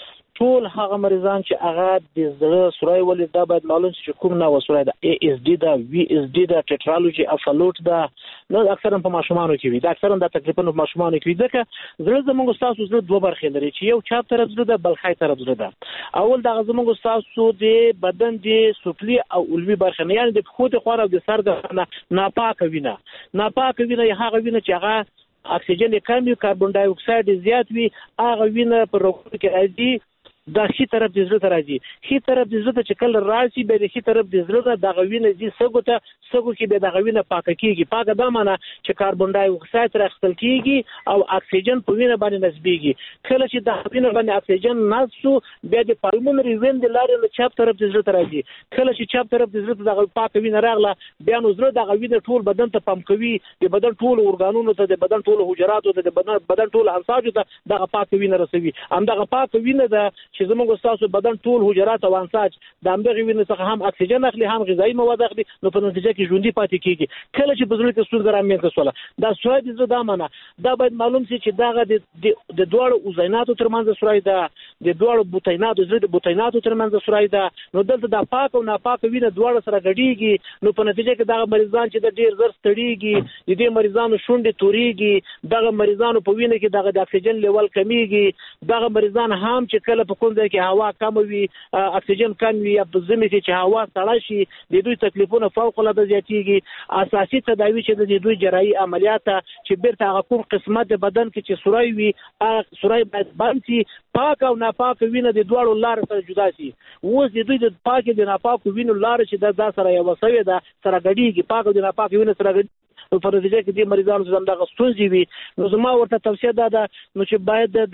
ټول هغه مریضان چې هغه د زړه سورای ولې دا باید معلوم شي کوم نه وسورای دا ای اس ډي دا وی اس ډي دا ټټرالوجي افلوټ دا نو اکثرا په ماشومانو کې وي دا اکثرا دا تقریبا په ماشومانو کې وي ځکه زړه زموږ تاسو زړه دوه برخې لري چې یو چپ طرف زړه ده بل خای طرف زړه ده. اول دا زموږ تاسو د بدن د سفلي او علوي برخه نه یعنی د خود خور او د سر د ناپاک وینه ناپاک وینه هغه وینه چې هغه اکسیجن کم وي کاربن ډای اکساید زیات وي هغه وینه په روغتیا کې راځي دا شي طرف د زړه ته راځي. شي طرف د زړه ته چې کله راشي به د شي طرف د زړه ته د غوینه دي سګو ته سګو کې به د غوینه پاکه کیږي. پاکه دا معنی چې کاربن ډای اکساید راخستل کیږي او اکسیجن په وینه باندې نسبیږي. کله چې د وینه باندې اکسیجن نسو بیا د پالمونري وین د لارې له چپ طرف د زړه ته راځي. کله چې چپ طرف د زړه ته د پاکه وینه راغله بیا نو زړه د غوینه ټول بدن ته پمپ کوي د بدن ټول اورګانونو ته د بدن ټول حجراتو ته د بدن بدن ټول انساجو ته د پاکه وینه رسوي. هم د پاکه وینه د چې زموږ تاسو بدن ټول حجرات او انساج د همدغه وینې څخه هم اکسیجن اخلي هم غذایی مواد اخلي نو په نتیجه کې ژوندۍ پاتې کیږي. کله چې بزرګ کې ستونزه رامنځته شوله دا سورای د زړه دا معنی دا باید معلوم شي چې داغه د د دوړو اوزیناتو ترمنځ سورای ده د دوړو بوتیناتو زړه د بوتیناتو ترمنځ سورای ده نو دلته د پاک او ناپاک وینه دوړو سره ګډیږي نو په نتیجه کې دغه مریضان چې د ډیر زر ستړيږي د دې مریضانو شونډې توريږي دغه مریضانو په وینه کې دغه د اکسیجن لیول کمیږي دغه مریضان هم چې کله په کوم ځای کې هوا کم وي اکسیجن کم وي یا په زمي چې هوا سړه شي د دوی تکلیفونه فوق العاده زیاتېږي. اساسي تداوی چې د دوی جراحي عملیات چې بیرته هغه کوم قسمت د بدن کې چې سورای وي هغه سورای باید بند شي پاک او ناپاک وینه د دوړو لار سره جدا شي. اوس د دوی د پاک د ناپاک وینو لار چې د سره یو وسوي ده سره غډيږي پاک او د ناپاک وینه سره غډي په نتیجه کې د مریضانو زم دغه ستونزې وي. نو زما ورته توصیه ده نو چې باید د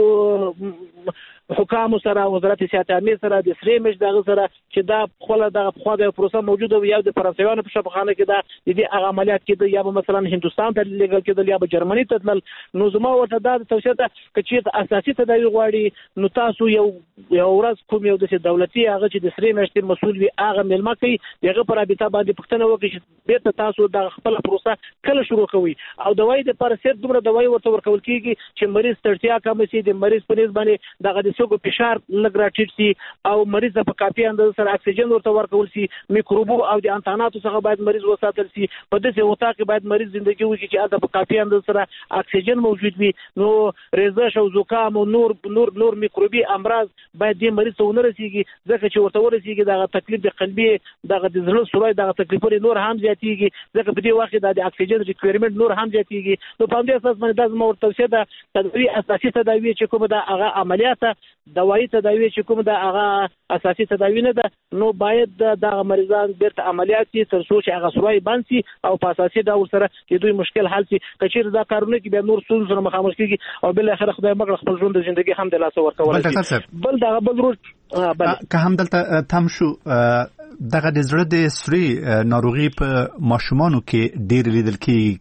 دولتي حکام سره وزارت صحت عامه سره د سری مش دغه سره چې دا خپل دغه خو د پروسه موجوده وي یا د فرانسویانو په شفاخانه کې دا د دې هغه عملیات کې یا مثلا هندستان ته لګل کېدل یا به جرمني ته تلل. نو زما ورته دا توصیه ده چې اساسي تداوی غواړي نو تاسو یو یو ورځ کوم یو د دولتي هغه چې د سری مش مسؤل وي هغه ملما کوي هغه پر رابطه باندې پښتنه وکړي چې بیرته تاسو د خپل پروسه کله شروع کوي او دوايي د پرسیت دومره دوايي ورته ورکول کیږي چې مریض تړتیا کم شي د مریض په نسبت باندې دغه د سګو فشار لږ راټیټ شي او مریض په کافي اندازه سره اکسیجن ورته ورکول شي میکروبو او د انتاناتو څخه باید مریض وساتل شي. په دې وخت کې باید مریض ژوندۍ وي چې هغه په کافي اندازه سره اکسیجن موجود وي نو ریزش او زکام او نور نور نور میکروبي امراض باید د مریض ته ونه رسیږي ځکه چې ورته ورسیږي دغه تکلیف د قلبي دغه د زړه سورای دغه تکلیفونه نور هم زیاتېږي ځکه په دې وخت د اکسیجن ریکوایرمنت نور هم زیاتېږي. نو په دې اساس باندې د زموږ توصیه ده تداوی اساسي تداوی چې کومه د هغه عملیات دوايي تداوی چې کومه د هغه اساسي تداوی نه ده نو باید د مریضان بیرته عملیات شي تر څو چې هغه سورای بند شي او په اساسي ډول سره چې دوی مشکل حل شي. کچیر دا کارونه کې به نور څه سره مخامخ کیږي او بل اخر خدای مګر خپل ژوند د ژوندۍ هم د لاس ورکول شي. بل دا بل روز که هم دلته تم شو دغه د زړه د سوري ناروغي په ماشومانو کې ډېر لیدل کیږي.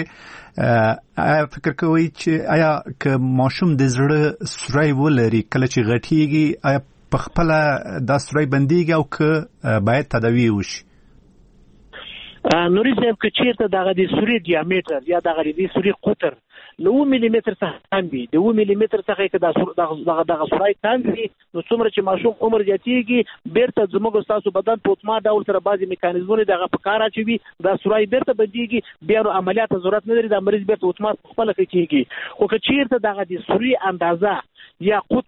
کچېره فکر کوي چې آیا که ماشوم د زړه سوري ولري کله چې غټيږي آیا په خپل د سوري بنديږي او که باید تداوی وشي؟ نوري صاحب که چیرته دغه د سوري ډیامټر یا دغه د سوري قطر نو ملي متر څخه کم وي د ملي متر څخه کې دغه دغه سورای کم وي نو څومره چې ماشوم عمر زیاتېږي بیرته زموږ تاسو بدن په اتمه ډول سره بعضي میکانیزمونه دغه په کار اچوي دا سورای بیرته بدیږي بیا نو عملیات ضرورت نه لري د مریض بیرته اتمه خپل کېږي. خو که چیرته دغه د سوري اندازه یا قطر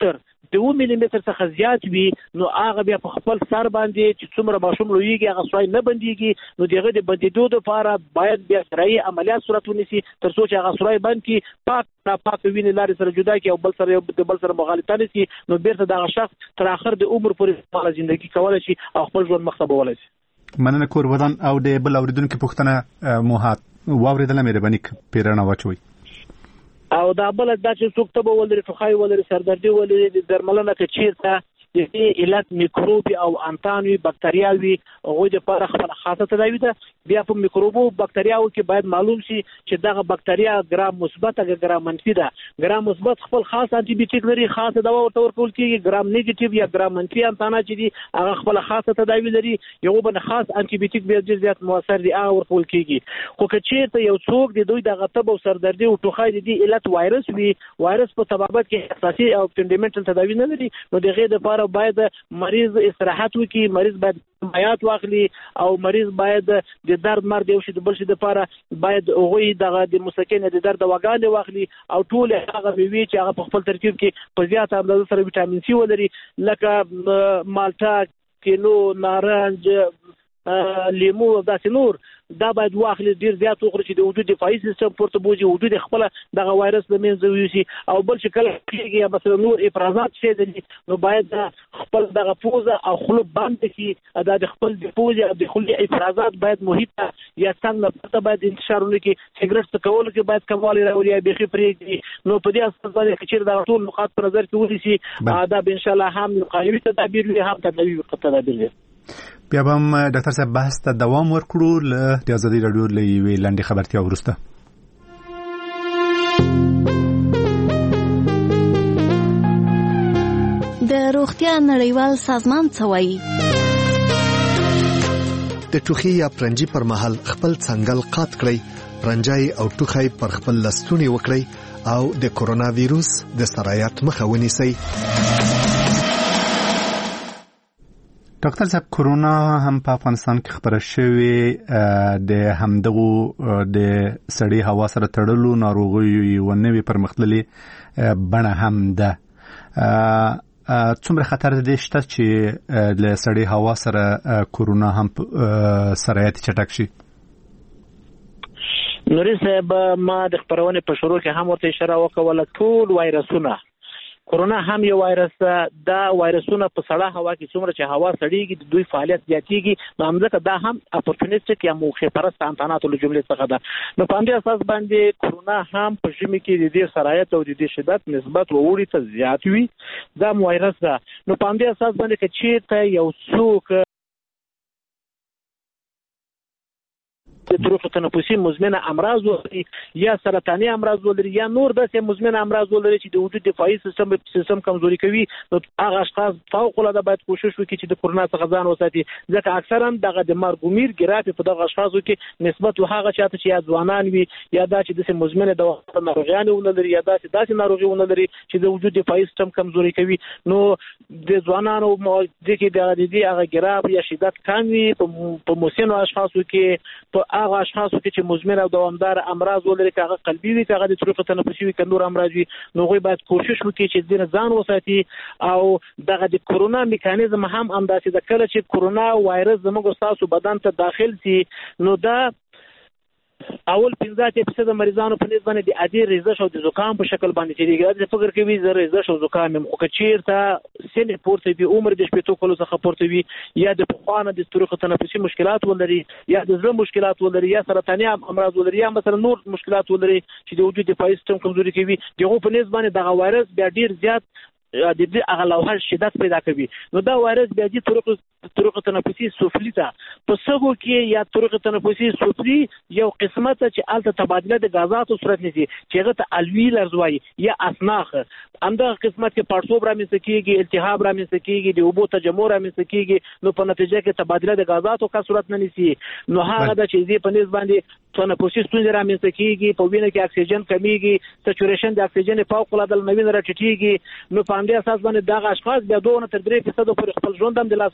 د اووه ملي متر څخه زیات وي نو هغه بیا په خپل سر باندې چې څومره ماشوم لویږي هغه سوی نه بندېږي نو دغه د بندېدو لپاره باید بیا شرعي عملیات صورت ونیسي تر څو چې هغه سوی بند کړي پاک ناپاک وینې لارې سره جدا کړي او بل سره د بل سره مغالطه نه شي نو بیرته دغه شخص تر آخر د عمر پورې خپله ژوندګي کولی شي او خپل ژوند مخ ته بولی شي. مننه کور ودان او د بل اوریدونکو پوښتنه موهات واورېدله مهرباني پیرانه واچوئ. او دا بل دا چې څوک تبه ولري ټوخی ولري سردردي ولري د درملنه کې چیرته د دې علت میکروبي او انتانوي بکتریاوي هغوی دپاره خپله خاصه تداوي ده. بیا په میکروبو بکتریاوو کې باید معلوم شي چې دغه بکتریا ګرام مثبت که ګرام منفي ده. ګرام مثبت خپل خاص انټي بیوټیک لري خاصه دوا ورته ورکول کېږي. ګرام نیګیټیو یا ګرام منفي انتانا چې دي هغه خپله خاصه تداوي لري یو باندې خاص انټي بیوټیک بیا ډېر زیات مؤثر دي هغه ورکول کېږي. خو که چېرته یو څوک د دوی دغه تب او سردردي او ټوخی د دې علت وایرس وي وایرس په طبابت کې اساسي او فنډامنټل تداوي نه لري نو د هغې دپاره باید مریض استراحت وکړي. مریض باید مایات واخلي او مریض باید د درد مرد یو شي د بل شي دپاره باید هغوی دغه د مسکن د درد دواګانې واخلي او ټول هغه مېوې چې هغه په خپل ترکیب کې په زیاته اندازه سره ویټامین سی ولري لکه مالټه کینو نارنج لیمو او داسې نور دا باید واخلي ډېر زیات وخوري چې د وجود دفاعي سیستم پورته بوځي وجود خپله دغه وایرس له منځه ویوسي او بل چې کله کېږي یا مثلا نور افرازات شی دي نو باید خپل دغه پوزه او خوله بند کړي دا د خپل د پوزې او د خولې افرازات باید محیط ته یا څنګ نه پرته باید انتشار ونه کړي. سګرټ څکولو کې باید کموالی راولي یا بیخي پرېږدي نو په دې اساس باندې که چېرې دغه ټول نقاط په نظر کې ونیسي دا به انشاءالله هم وقایوي تدابیر وي هم تداوي تدابیر وي. بیا به هم ډاکټر صاحب بحث ته دوام ورکړو له د ازادي راډیو له یوې لنډې خبرتیا وروسته. د روغتیا نړیوال سازمان څه وایي؟ د ټوخي یا پرنجي پر مهال خپل څنګل قات کړئ پرنجای او ټوخی پر خپل لستونی وکړئ او د کورونا ویروس د سرایت مخه ونیسئ. ډاکټر صاحب کورونا هم په افغانستان کې خبره شوې د همدغو د سړې هوا سره تړلو ناروغیو یوه نوې پرمختللې بڼه هم ده. څومره خطر د دې شته چې له سړې هوا سره کورونا هم سرایت چټک شي؟ نوري صاحب ما د خبرونې په شروع کې هم ورته اشاره وکوله ټول وایرسونه کورونا هم یو وایرس دا وایرسونه په سړه هوا کې څومره چې هوا سړیږي د دوی فعالیت زیاتېږي نو همځکه دا هم اپورتونیسټک یا موخې پرست انتاناتو له جملې څخه ده. نو په همدې اساس باندې کورونا هم په ژمي کې د دې سرایت او د دې شدت نسبت وړي ته زیات وي دا وایرس ده. نو په همدې اساس باندې که چېرته یو څوک د طرق تنفسي مزمنه امراض ولري یا سرطاني امراض ولري یا نور داسې مزمنه امراض ولري چې د وجود دفاعي سیستم سیستم کمزوري کوي نو هغه اشخاص فوق العاده باید کوشش وکړي چې د کورونا څخه ځان وساتي ځکه اکثرا دغه د مرګ امیر ګرافي په دغه اشخاصو کې نسبت هغه چاته چې یا ځوانان وي یا دا چې د مزمنه د ناروغیان ولري یا داسې داسې ناروغي ولري چې د وجود دفاعي سیستم کمزوري کوي نو د ځوانانو د کې د دې هغه ګراف یا شدت کم وي په مسنو اشخاصو کې په هغه اشخاصو کې چې مزمن او دوامدار امراض ولري که هغه قلبي وي که هغه د طرق تنفسي وي که نور امراض وي نو هغوی باید کوشش وکړي چې ځینې ځان وساتي او دغه د کورونا میکانیزم هم همداسې ده کله چې کورونا وایرس زموږ ستاسو بدن ته داخل سي نو دا اول پنځه اتیا فیصده مریضانو په نسبت باندې د عادي ریزش او د زکام په شکل باندې تیریږي د فکر کوي زه ریزش او زکام یم خو که چېرته سن پورته وي عمر د شپېتو کلو څخه پورته وي یا د پخوانه د طرق تنفسي مشکلات ولري یا د زړه مشکلات ولري یا سرطاني امراض ولري یا مثلا نور مشکلات ولري چې د وجود دفاعي سیستم کمزوري کوي دغه په نسبت باندې دغه وایرس بیا ډیر زیات د دې هغه لوهر شدت پیدا کوي نو دا وایرس بیا د طرق طرق تنفسي سفلي ته په سغو کې یا طرق تنفسي سفلي یو قسمت چې الته تبادله د غازاتو صورت نیسي چې هغه ته الویلرز وایي یا اسناخ همدغه قسمت کې پړسوب رامنځته کېږي التهاب رامنځته کېږي د اوبو تجمع رامنځته کېږي نو په نتیجه کې تبادله د غازاتو کا صورت نه نیسي نو هغه د چې دې په نسبت باندې تنفسي ستونزې رامنځته کېږي په وینه کې اکسیجن کمیږي سچوریشن د اکسیجن فوق العاده نوین راټیټیږي نو په همدې اساس باندې دغه اشخاص بیا دوه تر درې فیصد پورې خپل ژوند هم د لاسه ورکوي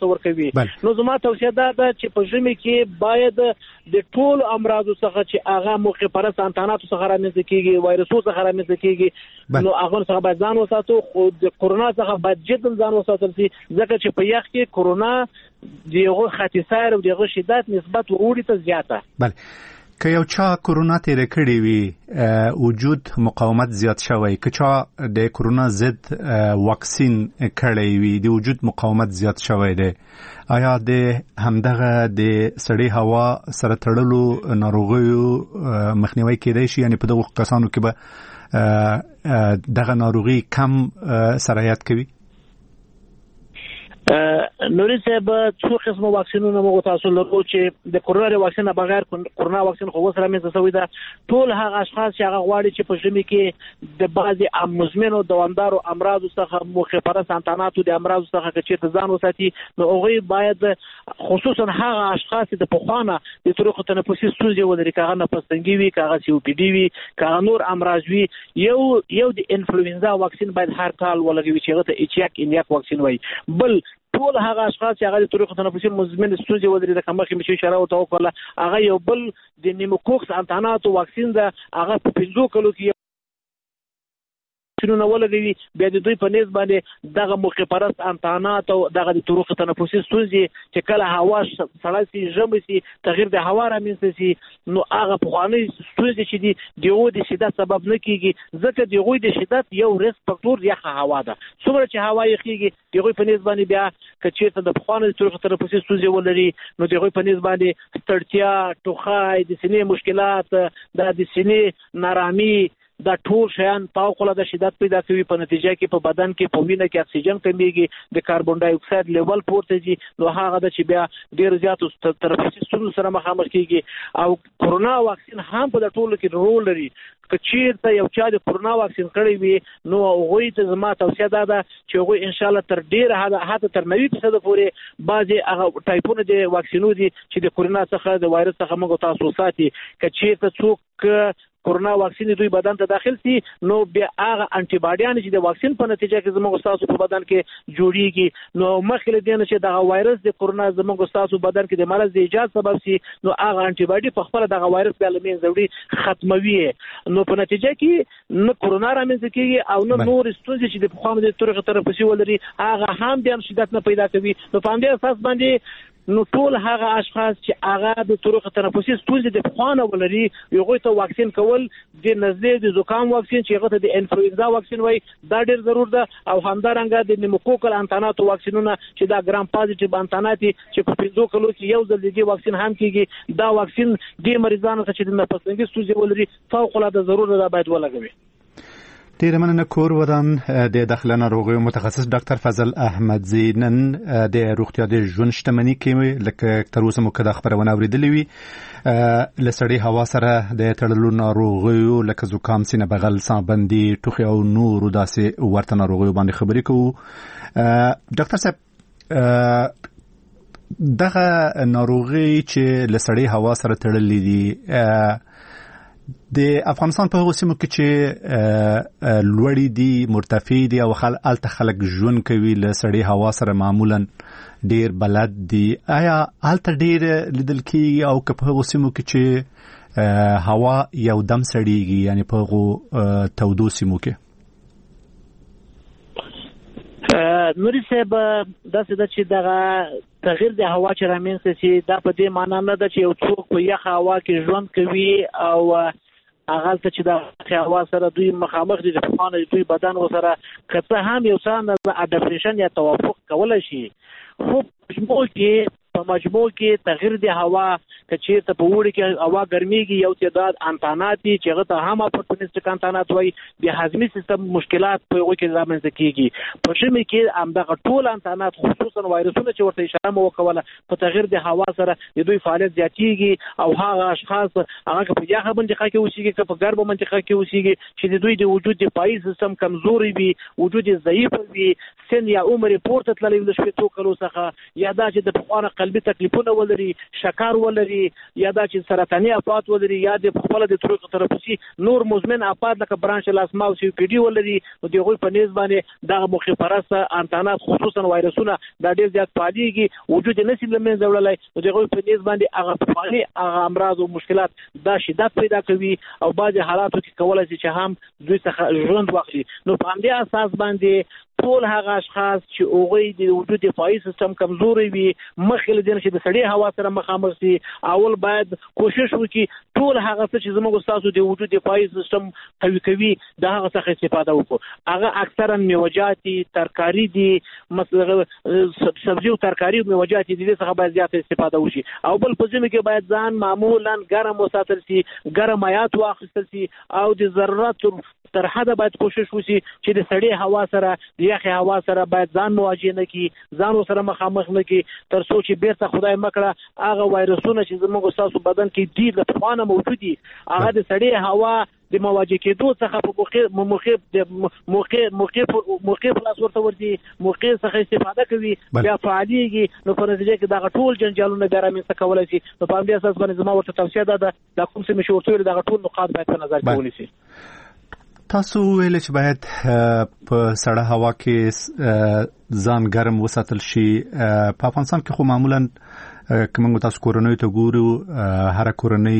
کوي. نو زما توصیه دا ده چې په ژمي کې باید د ټول امراضو څخه چې هغه موقع پرست انتاناتو څخه رامنځته کیږي، وایرسو څخه رامنځته کیږي، نو هغه څخه باید ځان وساتو. خو د کورونا څخه باید جدي ځان وساتل شي، ځکه چې په یخ کې کورونا دغه خطیسار او دغه شدت نسبت وروړي ته زیاته. بله که یو چا کورونا تیر کړی وي وجود مقاومت زیات شوی، که چا د کورونا ضد واکسین کړی وي د وجود مقاومت زیات شوی دی، آیا د همدغه د سړې هوا سره تړلو ناروغیو مخنیوي کېدای شي؟ یعنی په دغه کسانو کې به دغه ناروغي کم سرایت کوي؟ نوري صاحب څو قسمه واکسینونه موږ تاسو لرو چې د کورونا واکسین نه بغیر کورونا واکسین خو وسره مې زوی دا ټول هغه اشخاص چې هغه غواړي چې په ژمي کې د بعضي مزمن او دوامدارو امراض څخه مخفره سانتاناتو د امراض څخه چې ځان وساتي، نو هغه باید خصوصا هغه اشخاص چې د پخوانه د طرق تنفسي ستونزې ولري، کاغه نفسنګي وي، کاغه سی او پی ډي وي، کاغه نور امراض وي، یو یو د انفلوئنزا واکسین باید هر کال ولګوي چې هغه ته ایچ یک انیاک واکسین وایي. بل ټول هغه اشخاص چې هغه د طرق تنفسي مزمن ستونزې ولري د کمخې مشي اشاره او توکل، هغه یو بل د نیموکوکس انتاناتو واکسین ده، هغه په پنځو کلو کې نو ولګوي. بیا د دوی په نسبت باندې دغه مخفرست انتانات او دغه د طرق تنفسي ستونزې چې کله هوا سړه سي، ژمی سي، تغییر د هوا رامنځته سي، نو هغه پخواني ستونزې چې دي دغه د شدت سبب نه کیږي، ځکه دغه د شدت یو ریسک فاکتور یخه هوا ده. څومره چې هوا یخیږي دغه په نسبت باندې بیا کچېته د پخواني طرق تنفسي ستونزې ولري، نو دغه په نسبت باندې ستړتیا، ټوخی، د سینې مشکلات، د سینې نارامي، دا ټول شیان فوق العاده شدت پیدا کوي. په نتیجه کې په بدن کې په وینه کې اکسیجن کمیږي، د کاربن ډای اکساید لیول پورته ځي، نو هغه د چې بیا ډیر زیات تنفسي ستونزو سره مخامخ کیږي. او کورونا واکسین هم په ټولو کې رول لري. که چیرته یو چا د کورونا واکسین کړی وي، نو هغوی ته زما توصیه دا ده چې هغوی ان شاء الله تر ډیره حد تر نوي فیصد پورې بعضې هغه ټایپونه د واکسینو دي چې د کورونا څخه د وایرس څخه موږ تاسو ساتي. که چیرته څوک کورونا واکسین دوی بدن ته داخل سي، نو بیا هغه انټي باډیان چې د واکسین په نتیجه کې زموږ تاسو په بدن کې جوړیږي، نو مخکې له دې نه چې دغه وایرس د کورونا زموږ تاسو بدن کې د مرض د ایجاد سبب سي، نو هغه انټي باډي په خپل دغه وایرس بیا له منځه وړي، ختموي. نو په نتیجه کې نه کورونا رامنځته کیږي او نه نور ستونزې چې د پخواني د طرق تنفسي ولري هغه هم بیا شدت نه پیدا کوي. نو په همدې اساس باندې نو ټول هغه اشخاص چې هغه د طرق تنفسي ستونزې د پخوانه ولري هغوی ته واکسین کول، د نزدې د زکام واکسین چې هغه ته د انفلوئنزا واکسین وایي، دا ډېر ضرور ده. او همدارنګه د نیموکوکل انتاناتو واکسینونه چې دا ګرام پازیټیو انتانات چې په پنځو کلو کې یو ځل د دې واکسین هم کیږي، دا واکسین د مریضانو ته چې د نفسنګي ستونزې ولري فوق العاده ضرور ده باید ولګوي. ډیره مننه. کور ودان د داخله ناروغیو متخصص ډاکټر فضل احمدزی نن د روغتیا د ژوند شتمنۍ کې لکه تر اوسه مو کده خبرونه اوریدلې وي له سړې هوا سره د تړلو ناروغیو لکه زکام، سینه بغل، ساه ټوخي او نور داسې ورته ناروغیو باندې خبرې کوو. ډاکټر صاحب دغه ناروغي چې له سړې هوا سره تړلې دي د افغانستان په هغو سیمو کې چې لوړې دي، مرتفع دي او هلته خلک ژوند کوي له سړې هوا سره معمولا ډیر بلد دي، آیا هلته ډیر لیدل کېږي؟ او که په هغو سیمو کې چې هوا یو دم سړېږي، یعنی په هغو تودو سیمو کې؟ نوري صاحب داسې ده چې دغه تغییر د هوا چې رامنځته شي دا په دې معنا نه ده چې یو څوک په یخه هوا کې ژوند کوي او هغه ته چې د هوا سره دوی مخامخ دي، د پخوانه دوی بدن ورسره که څه هم یو څه اډاپټیشن یا توافق کولی شي، خو مجموع کې په مجموع کې تغییر د هوا که چیرته په اوړي کې هوا ګرمیږي، یو تعداد انتانات دي چې هغه ته هم اپورټونیسټیک انتانات وایي، د هضمي سیستم مشکلات په هغوی کې رامنځته کیږي. په ژمي کې همدغه ټول انتانات خصوصا وایرسونه چې ورته اشاره مو وکوله په تغییر د هوا سره د دوی فعالیت زیاتیږي، او هغه اشخاص هغه که په یخه منطقه کې اوسیږي که په ګرمه منطقه کې اوسیږي چې د دوی د وجود دفاعي سیستم کمزوري وي، وجود ضعیف وي، سن یا عمر پورته تللی د شپېتو کلو څخه، یا دا چې د پخوانه قلبي تکلیفونه ولري، شکر ولري، ولري یا دا چې سرطاني افات ولري یا د خپل د تروپوسی نور مزمن افات لکه برانشل اسما او سی پی ډي ولري نو دغه په نسبت باندې دا مخفرسته انتانات خصوصا وایرسونه دا ډیر زیات پاليږي وجود نسي لمن زولای نو دغه په نسبت باندې هغه فعالي هغه امراض او مشکلات دا شدت پیدا کوي او بعض حالاتو کې کولای شي چې هم دوی څخه ژوند واخلي نو په همدې اساس باندې ټول هغه اشخاص چې اوغې د وجود دفاعي سیستم کمزوري وي مخکې دین چې د سړي هوا سره مخامخ شي اول باید کوشش وکړي ټول هغه څه چې زموږ تاسو د وجود دفاعي سیستم قوي کوي دا هغه څه استفاده وکړو هغه اکثرا میوجاتي ترکاری دي مثلا سبزی او ترکاری میوجات دي څخه باید زیات استفاده وشي او بل په ځمکه کې باید ځان معمولا ګرم وساتل شي ګرم آیات واخیستل شي او د ضرورت تر حده باید کوشش وشي چې د سړي هوا سره د یخ هوا سره باید ځان مواجه نه کی ځان سره مخامخ نه کی تر څو چې بیرته خدای مکړه هغه وایرسونه چې زموږ تاسو بدن کې دي د خوانه موجودي هغه د سړي هوا د مواجه کېدو څخه په موقع موقع د موقع موقع موقع خلاص ورته ورتي موقع څخه استفاده کوي بیا فعاليږي نو په نتیجه کې دا ټول جنجالونه بیا رامنځته کولای شي نو په همدې اساس باندې زما ورته توصیه ده د کوم څه مشورتوي د ټول نقاط باید په نظر کې ونیسي تاسو ویل چې باید په سړه هوا کې ځان ګرم وساتل شي په افغانستان کې خو معمولا کوم تاسو کورنۍ ته ګورو هر کورنۍ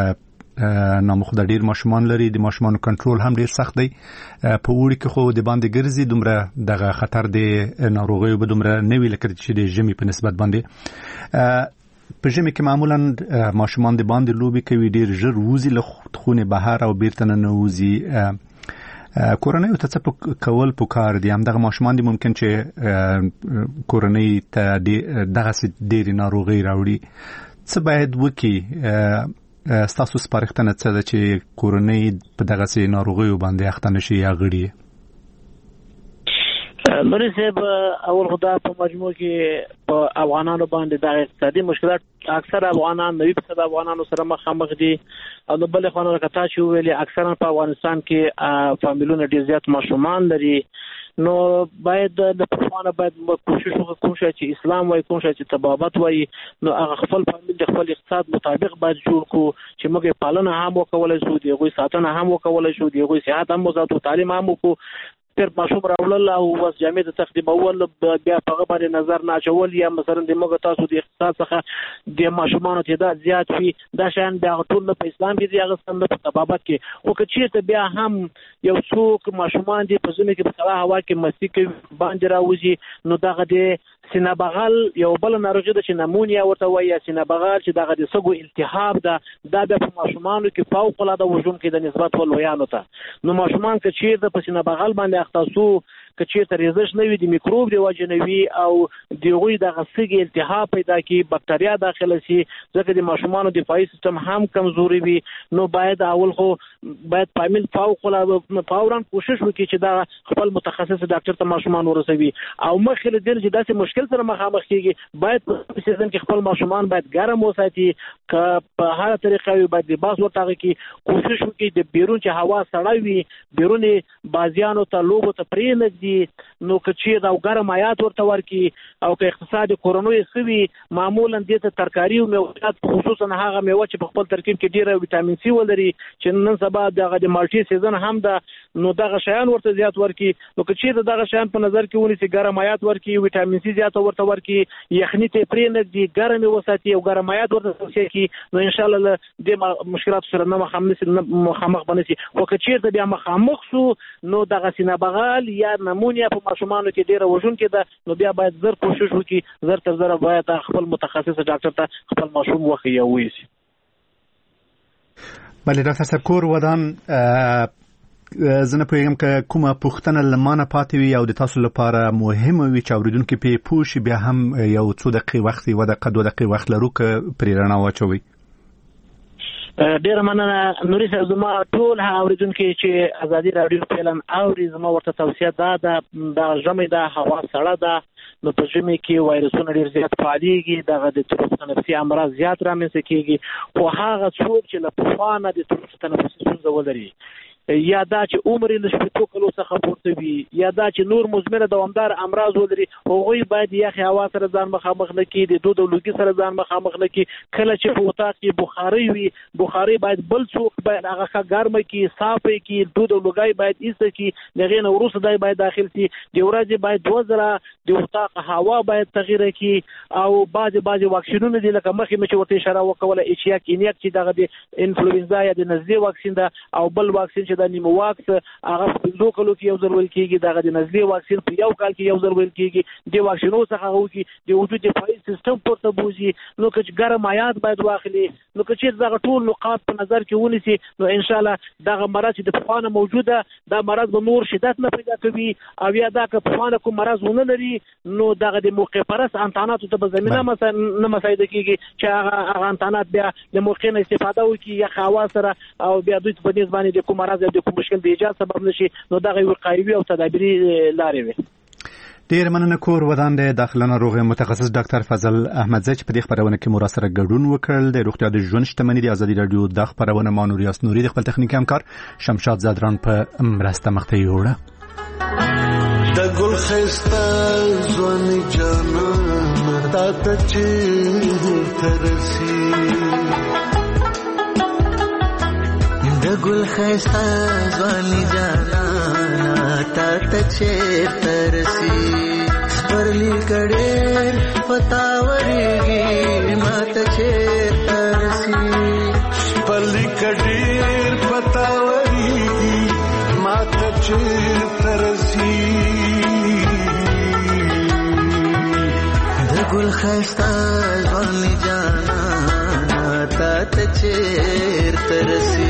نامخدا ډیر ماشومان لري د ماشومان کنټرول هم ډیر سخت دی په وړي کې خو د باندې ګرځي دومره دغه خطر د ناروغي به دومره نه ویل کړي چې د ژمي په نسبت باندې په ژمي کې معمولا ماشومان د باندې لوبي کوي ډیر ژر وځي له خونه بهر او بیرته نه وځي کورنۍ ته څه کول پکار دي هم دغه ماشومان دي ممکن چې کورنۍ ته دغه ډېری ناروغي راوړي څه باید وکړي ستاسو سپارښتنه څه ده چې کورنۍ په دغه ناروغیو باندې اخته نشي یا غړي نوري صاحب اول خدا په مجموع کې په افغانانو باندې د اقتصادي مشکلات اکثر افغانان نوي په افغانانو سره مخامخ دي او د بل خانو کتا چې ویلي اکثرا په افغانستان کې فامیلونه ډیر زیات ماشومان لري نو باید د پخوانه باید کوشش وکړو چې اسلام وای کوم چې تبابت وای نو هغه خپل فامیل د خپل اقتصاد مطابق باید جوړ کو چې موږ پالنه هم وکولای شو دی غوي ساتنه هم وکولای شو دی غوي صحت هم وزاتو تعلیم هم وکړو تر ماشوم راولل او بس جامع د تقدیم اول بیا په غبر نظر نه چول یا مثلا د موږ تاسو د اقتصاد څخه د ماشومانو تعداد زیات وي دا شان د ټول په اسلام کې دی هغه څنګه په تبابت کې خو کچې ته بیا هم یو څوک ماشومان دي په ځمکه په سړه هوا کې مستی کوي باندې راوځي نو دغه د سینه بغل یو بل ناروغي ده چې نمونیا ورته وایي سینه بغل چې دغه د سګو التهاب ده دا د ماشومانو کې فوق العاده وژون کې د نسبت ولویانو ته نو ماشومان چې د سینه بغل باندې اختصو کچې ته ریزش نه وي د میکروب دی وجنوي او دغه د غسګي التهاب پیدا کی بکټریا داخله شي ځکه د ماشومانو دفاعي سیستم هم کمزوري وي نو باید اول خو باید فامیل فوق العاده فورا کوشش وکړي چې دا خپل متخصص ډاکټر ته ماشومان ورسوي او مخکې د دې چې داسې مشکل سره مخامخ کیږي باید په سیزن کې خپل ماشومان باید ګرم وساتي ک په هر طریقه باید د باس ورتاغي کې کوشش وکړي د بیرون چې هوا سړه وي بیرون بازیانو ته لوبو ته پرې دي نو کچې دا ګرم آیات ورته ورکی او که اقتصادي کورونوي سوي معمولا د ته ترکاری او میوات خصوصا هغه میوه چې په خپل ترکیب کې ډیره ویټامین سی ولري چې نن سبا دغه د مالټي سیزن هم ده نو دغه شیان ورته زیات ورکی نو کچې دغه شیان په نظر کې ونیسي ګرم آیات ورکی ویټامین سی زیات ورته ورکی یخني ته پرې نه دي ګرم وساتي او ګرم آیات ورته توصیه کی نو ان شاء الله د مشکلات سره نه مخامخ مخامخ بنسي او کچې د بیا مخامخ سو نو دغه سینه بغال یا نمونیا په ماشومانو کې ډیره وژون کې ده نو بیا باید زر کوشش وکړي زر تر زر باید خپل متخصص ډاکټر ته خپل ماشوم وخی او ویسي بله ډاکټر صاحب کور ودان زنه پوهیږم که کومه پوښتنه لمانه پاتې وي او د تاسو لپاره مهمه وي چې اوریدونکو پې پوه شي بیا هم یو څو دقیقې وخت یوه دقیقه دوه دقیقې وخت لرو که پرې رڼا واچوئ ډیر مننه نوري صاحب زما ټول هغه اوریدونکو چې ازادي رادیو فعلا اوري زما ورته توصیه ده د ژمي د هوا سړه ده نو په ژمي کې وایرسونه ډیر زیات فعاليږي دغه د تنفسي امراض زیات رامنځته کیږي خو هغه څوک چې له پخوانه د تنفسي ستونزه ولري یا دا چې عمر یې له شپېتو کلو څخه پورته وي یا دا چې نور مزمنه دوامدار امراض ولري هغوی باید یخې هوا سره ځان مخامخ نه کړي د دود او لوګي سره ځان مخامخ نه کړي کله چې په اتاق کې بخاري وي بخاري باید بل څوک باید هغه ښه ګرمه کړي صافه کړي دود او لوګی باید ایسته کړي د هغې نه وروسته دی باید داخل شي د ورځې باید دوه ځله د اتاق هوا باید تغییر کړي او بعضې بعضې واکسینونه دي لکه مخکې مې چې ورته اشاره وکوله ایچیاک اینیک چې دغه د انفلوئنزا یا د نزلې واکسین ده او بل واکسین چې د نیمو واکس هغه په پنځو کلو کې یو ځل ویل کېږي دغه د نزلې واکسین په یو کال کې یو ځل ویل کېږي د واکسینو څخه هغه وکړي د وجود دفاعي سیستم پورته بوځي نو که چې ګرم حیات باید واخلي نو که چېرته دغه ټول نقاط په نظر کې ونیسي نو انشاءالله دغه مرض چې د پخوا نه موجوده دا مرض به نور شدت نه پیدا کوي او یا دا که پخوا نه کوم مرض ونه لري نو دغه د موقع پرست انتاناتو ته به زمینه نه مساعده کېږي چې هغه هغه انتانات بیا د موقع نه استفاده وکړي یا هوا سره او بیا دوی په دې باندې د کوم مرض یا د کوم مشکل د ایجاد سبب نشي نو دغه وقایوي او تدابیري لارې وي. ډیر مننه کور ودان د داخله ناروغي متخصص ډاکټر فضل احمدزی چې په دې خبرونه کې مو سره ګډون وکړ د روغتیا د ژوند شتمنۍ د ازادي رادیو د خبرونه مانور یاس نوري د خپل تخنیکی همکار شمشاد زادران په مرسته مخته یوړه د ګل خسته ځواني جانان تا ته چې ترسي د ګل خسته ځواني جانان تا ته چې ترسي پرلی کډیر پتاوريږي ماته چې ترسي پرلی کډیر پتاوريږي ماته چې ترسي د ګل خسته ځواني جانا تا ته چې ترسي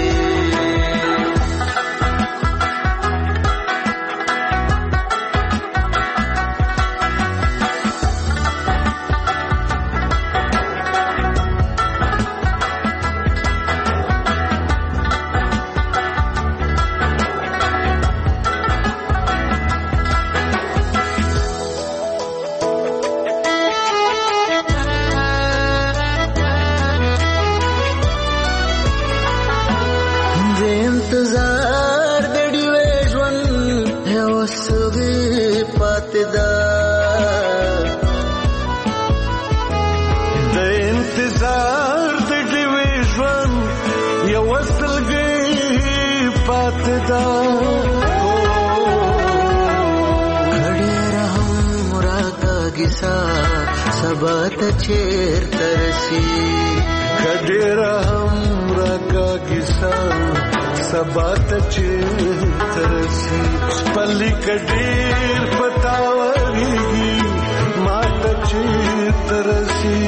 سبات چیر ترسی کډیر هم راکا کیسا سبات چیر ترسی پلی کډیر پتاوريږي مات چیر ترسی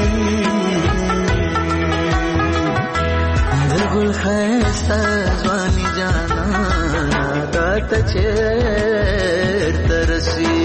دګل خسته ځواني جانا تا چیر ترسی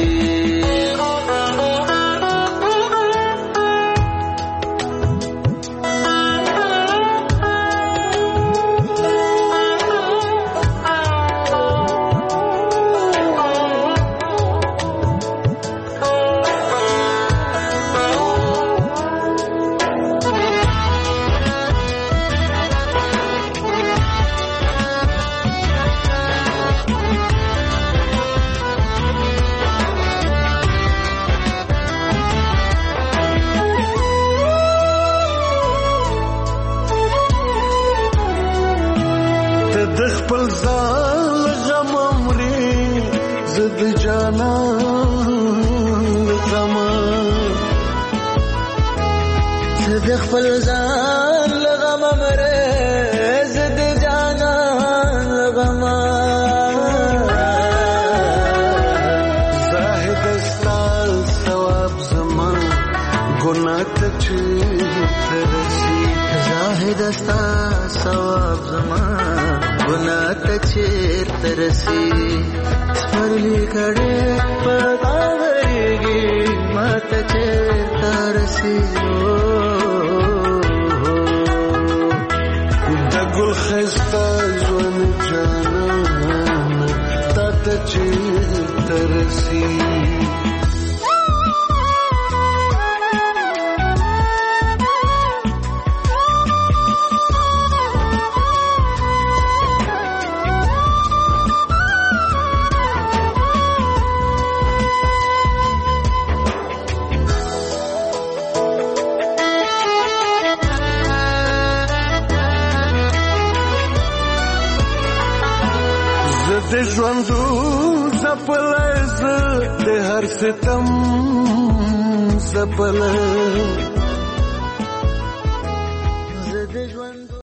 خپل ځان لغم مره زد جانان لغم زاهد استال ثواب زمان ګناه ته چې ترسي زاهد استال ثواب زمان ګناه ته چې ترسي پرلی کډه پتاوريږي ماته چې ترسي ګل خسته ځواني جانان تا ته چې ترسي د ژوندو زپلای زه د هر ستم زپلای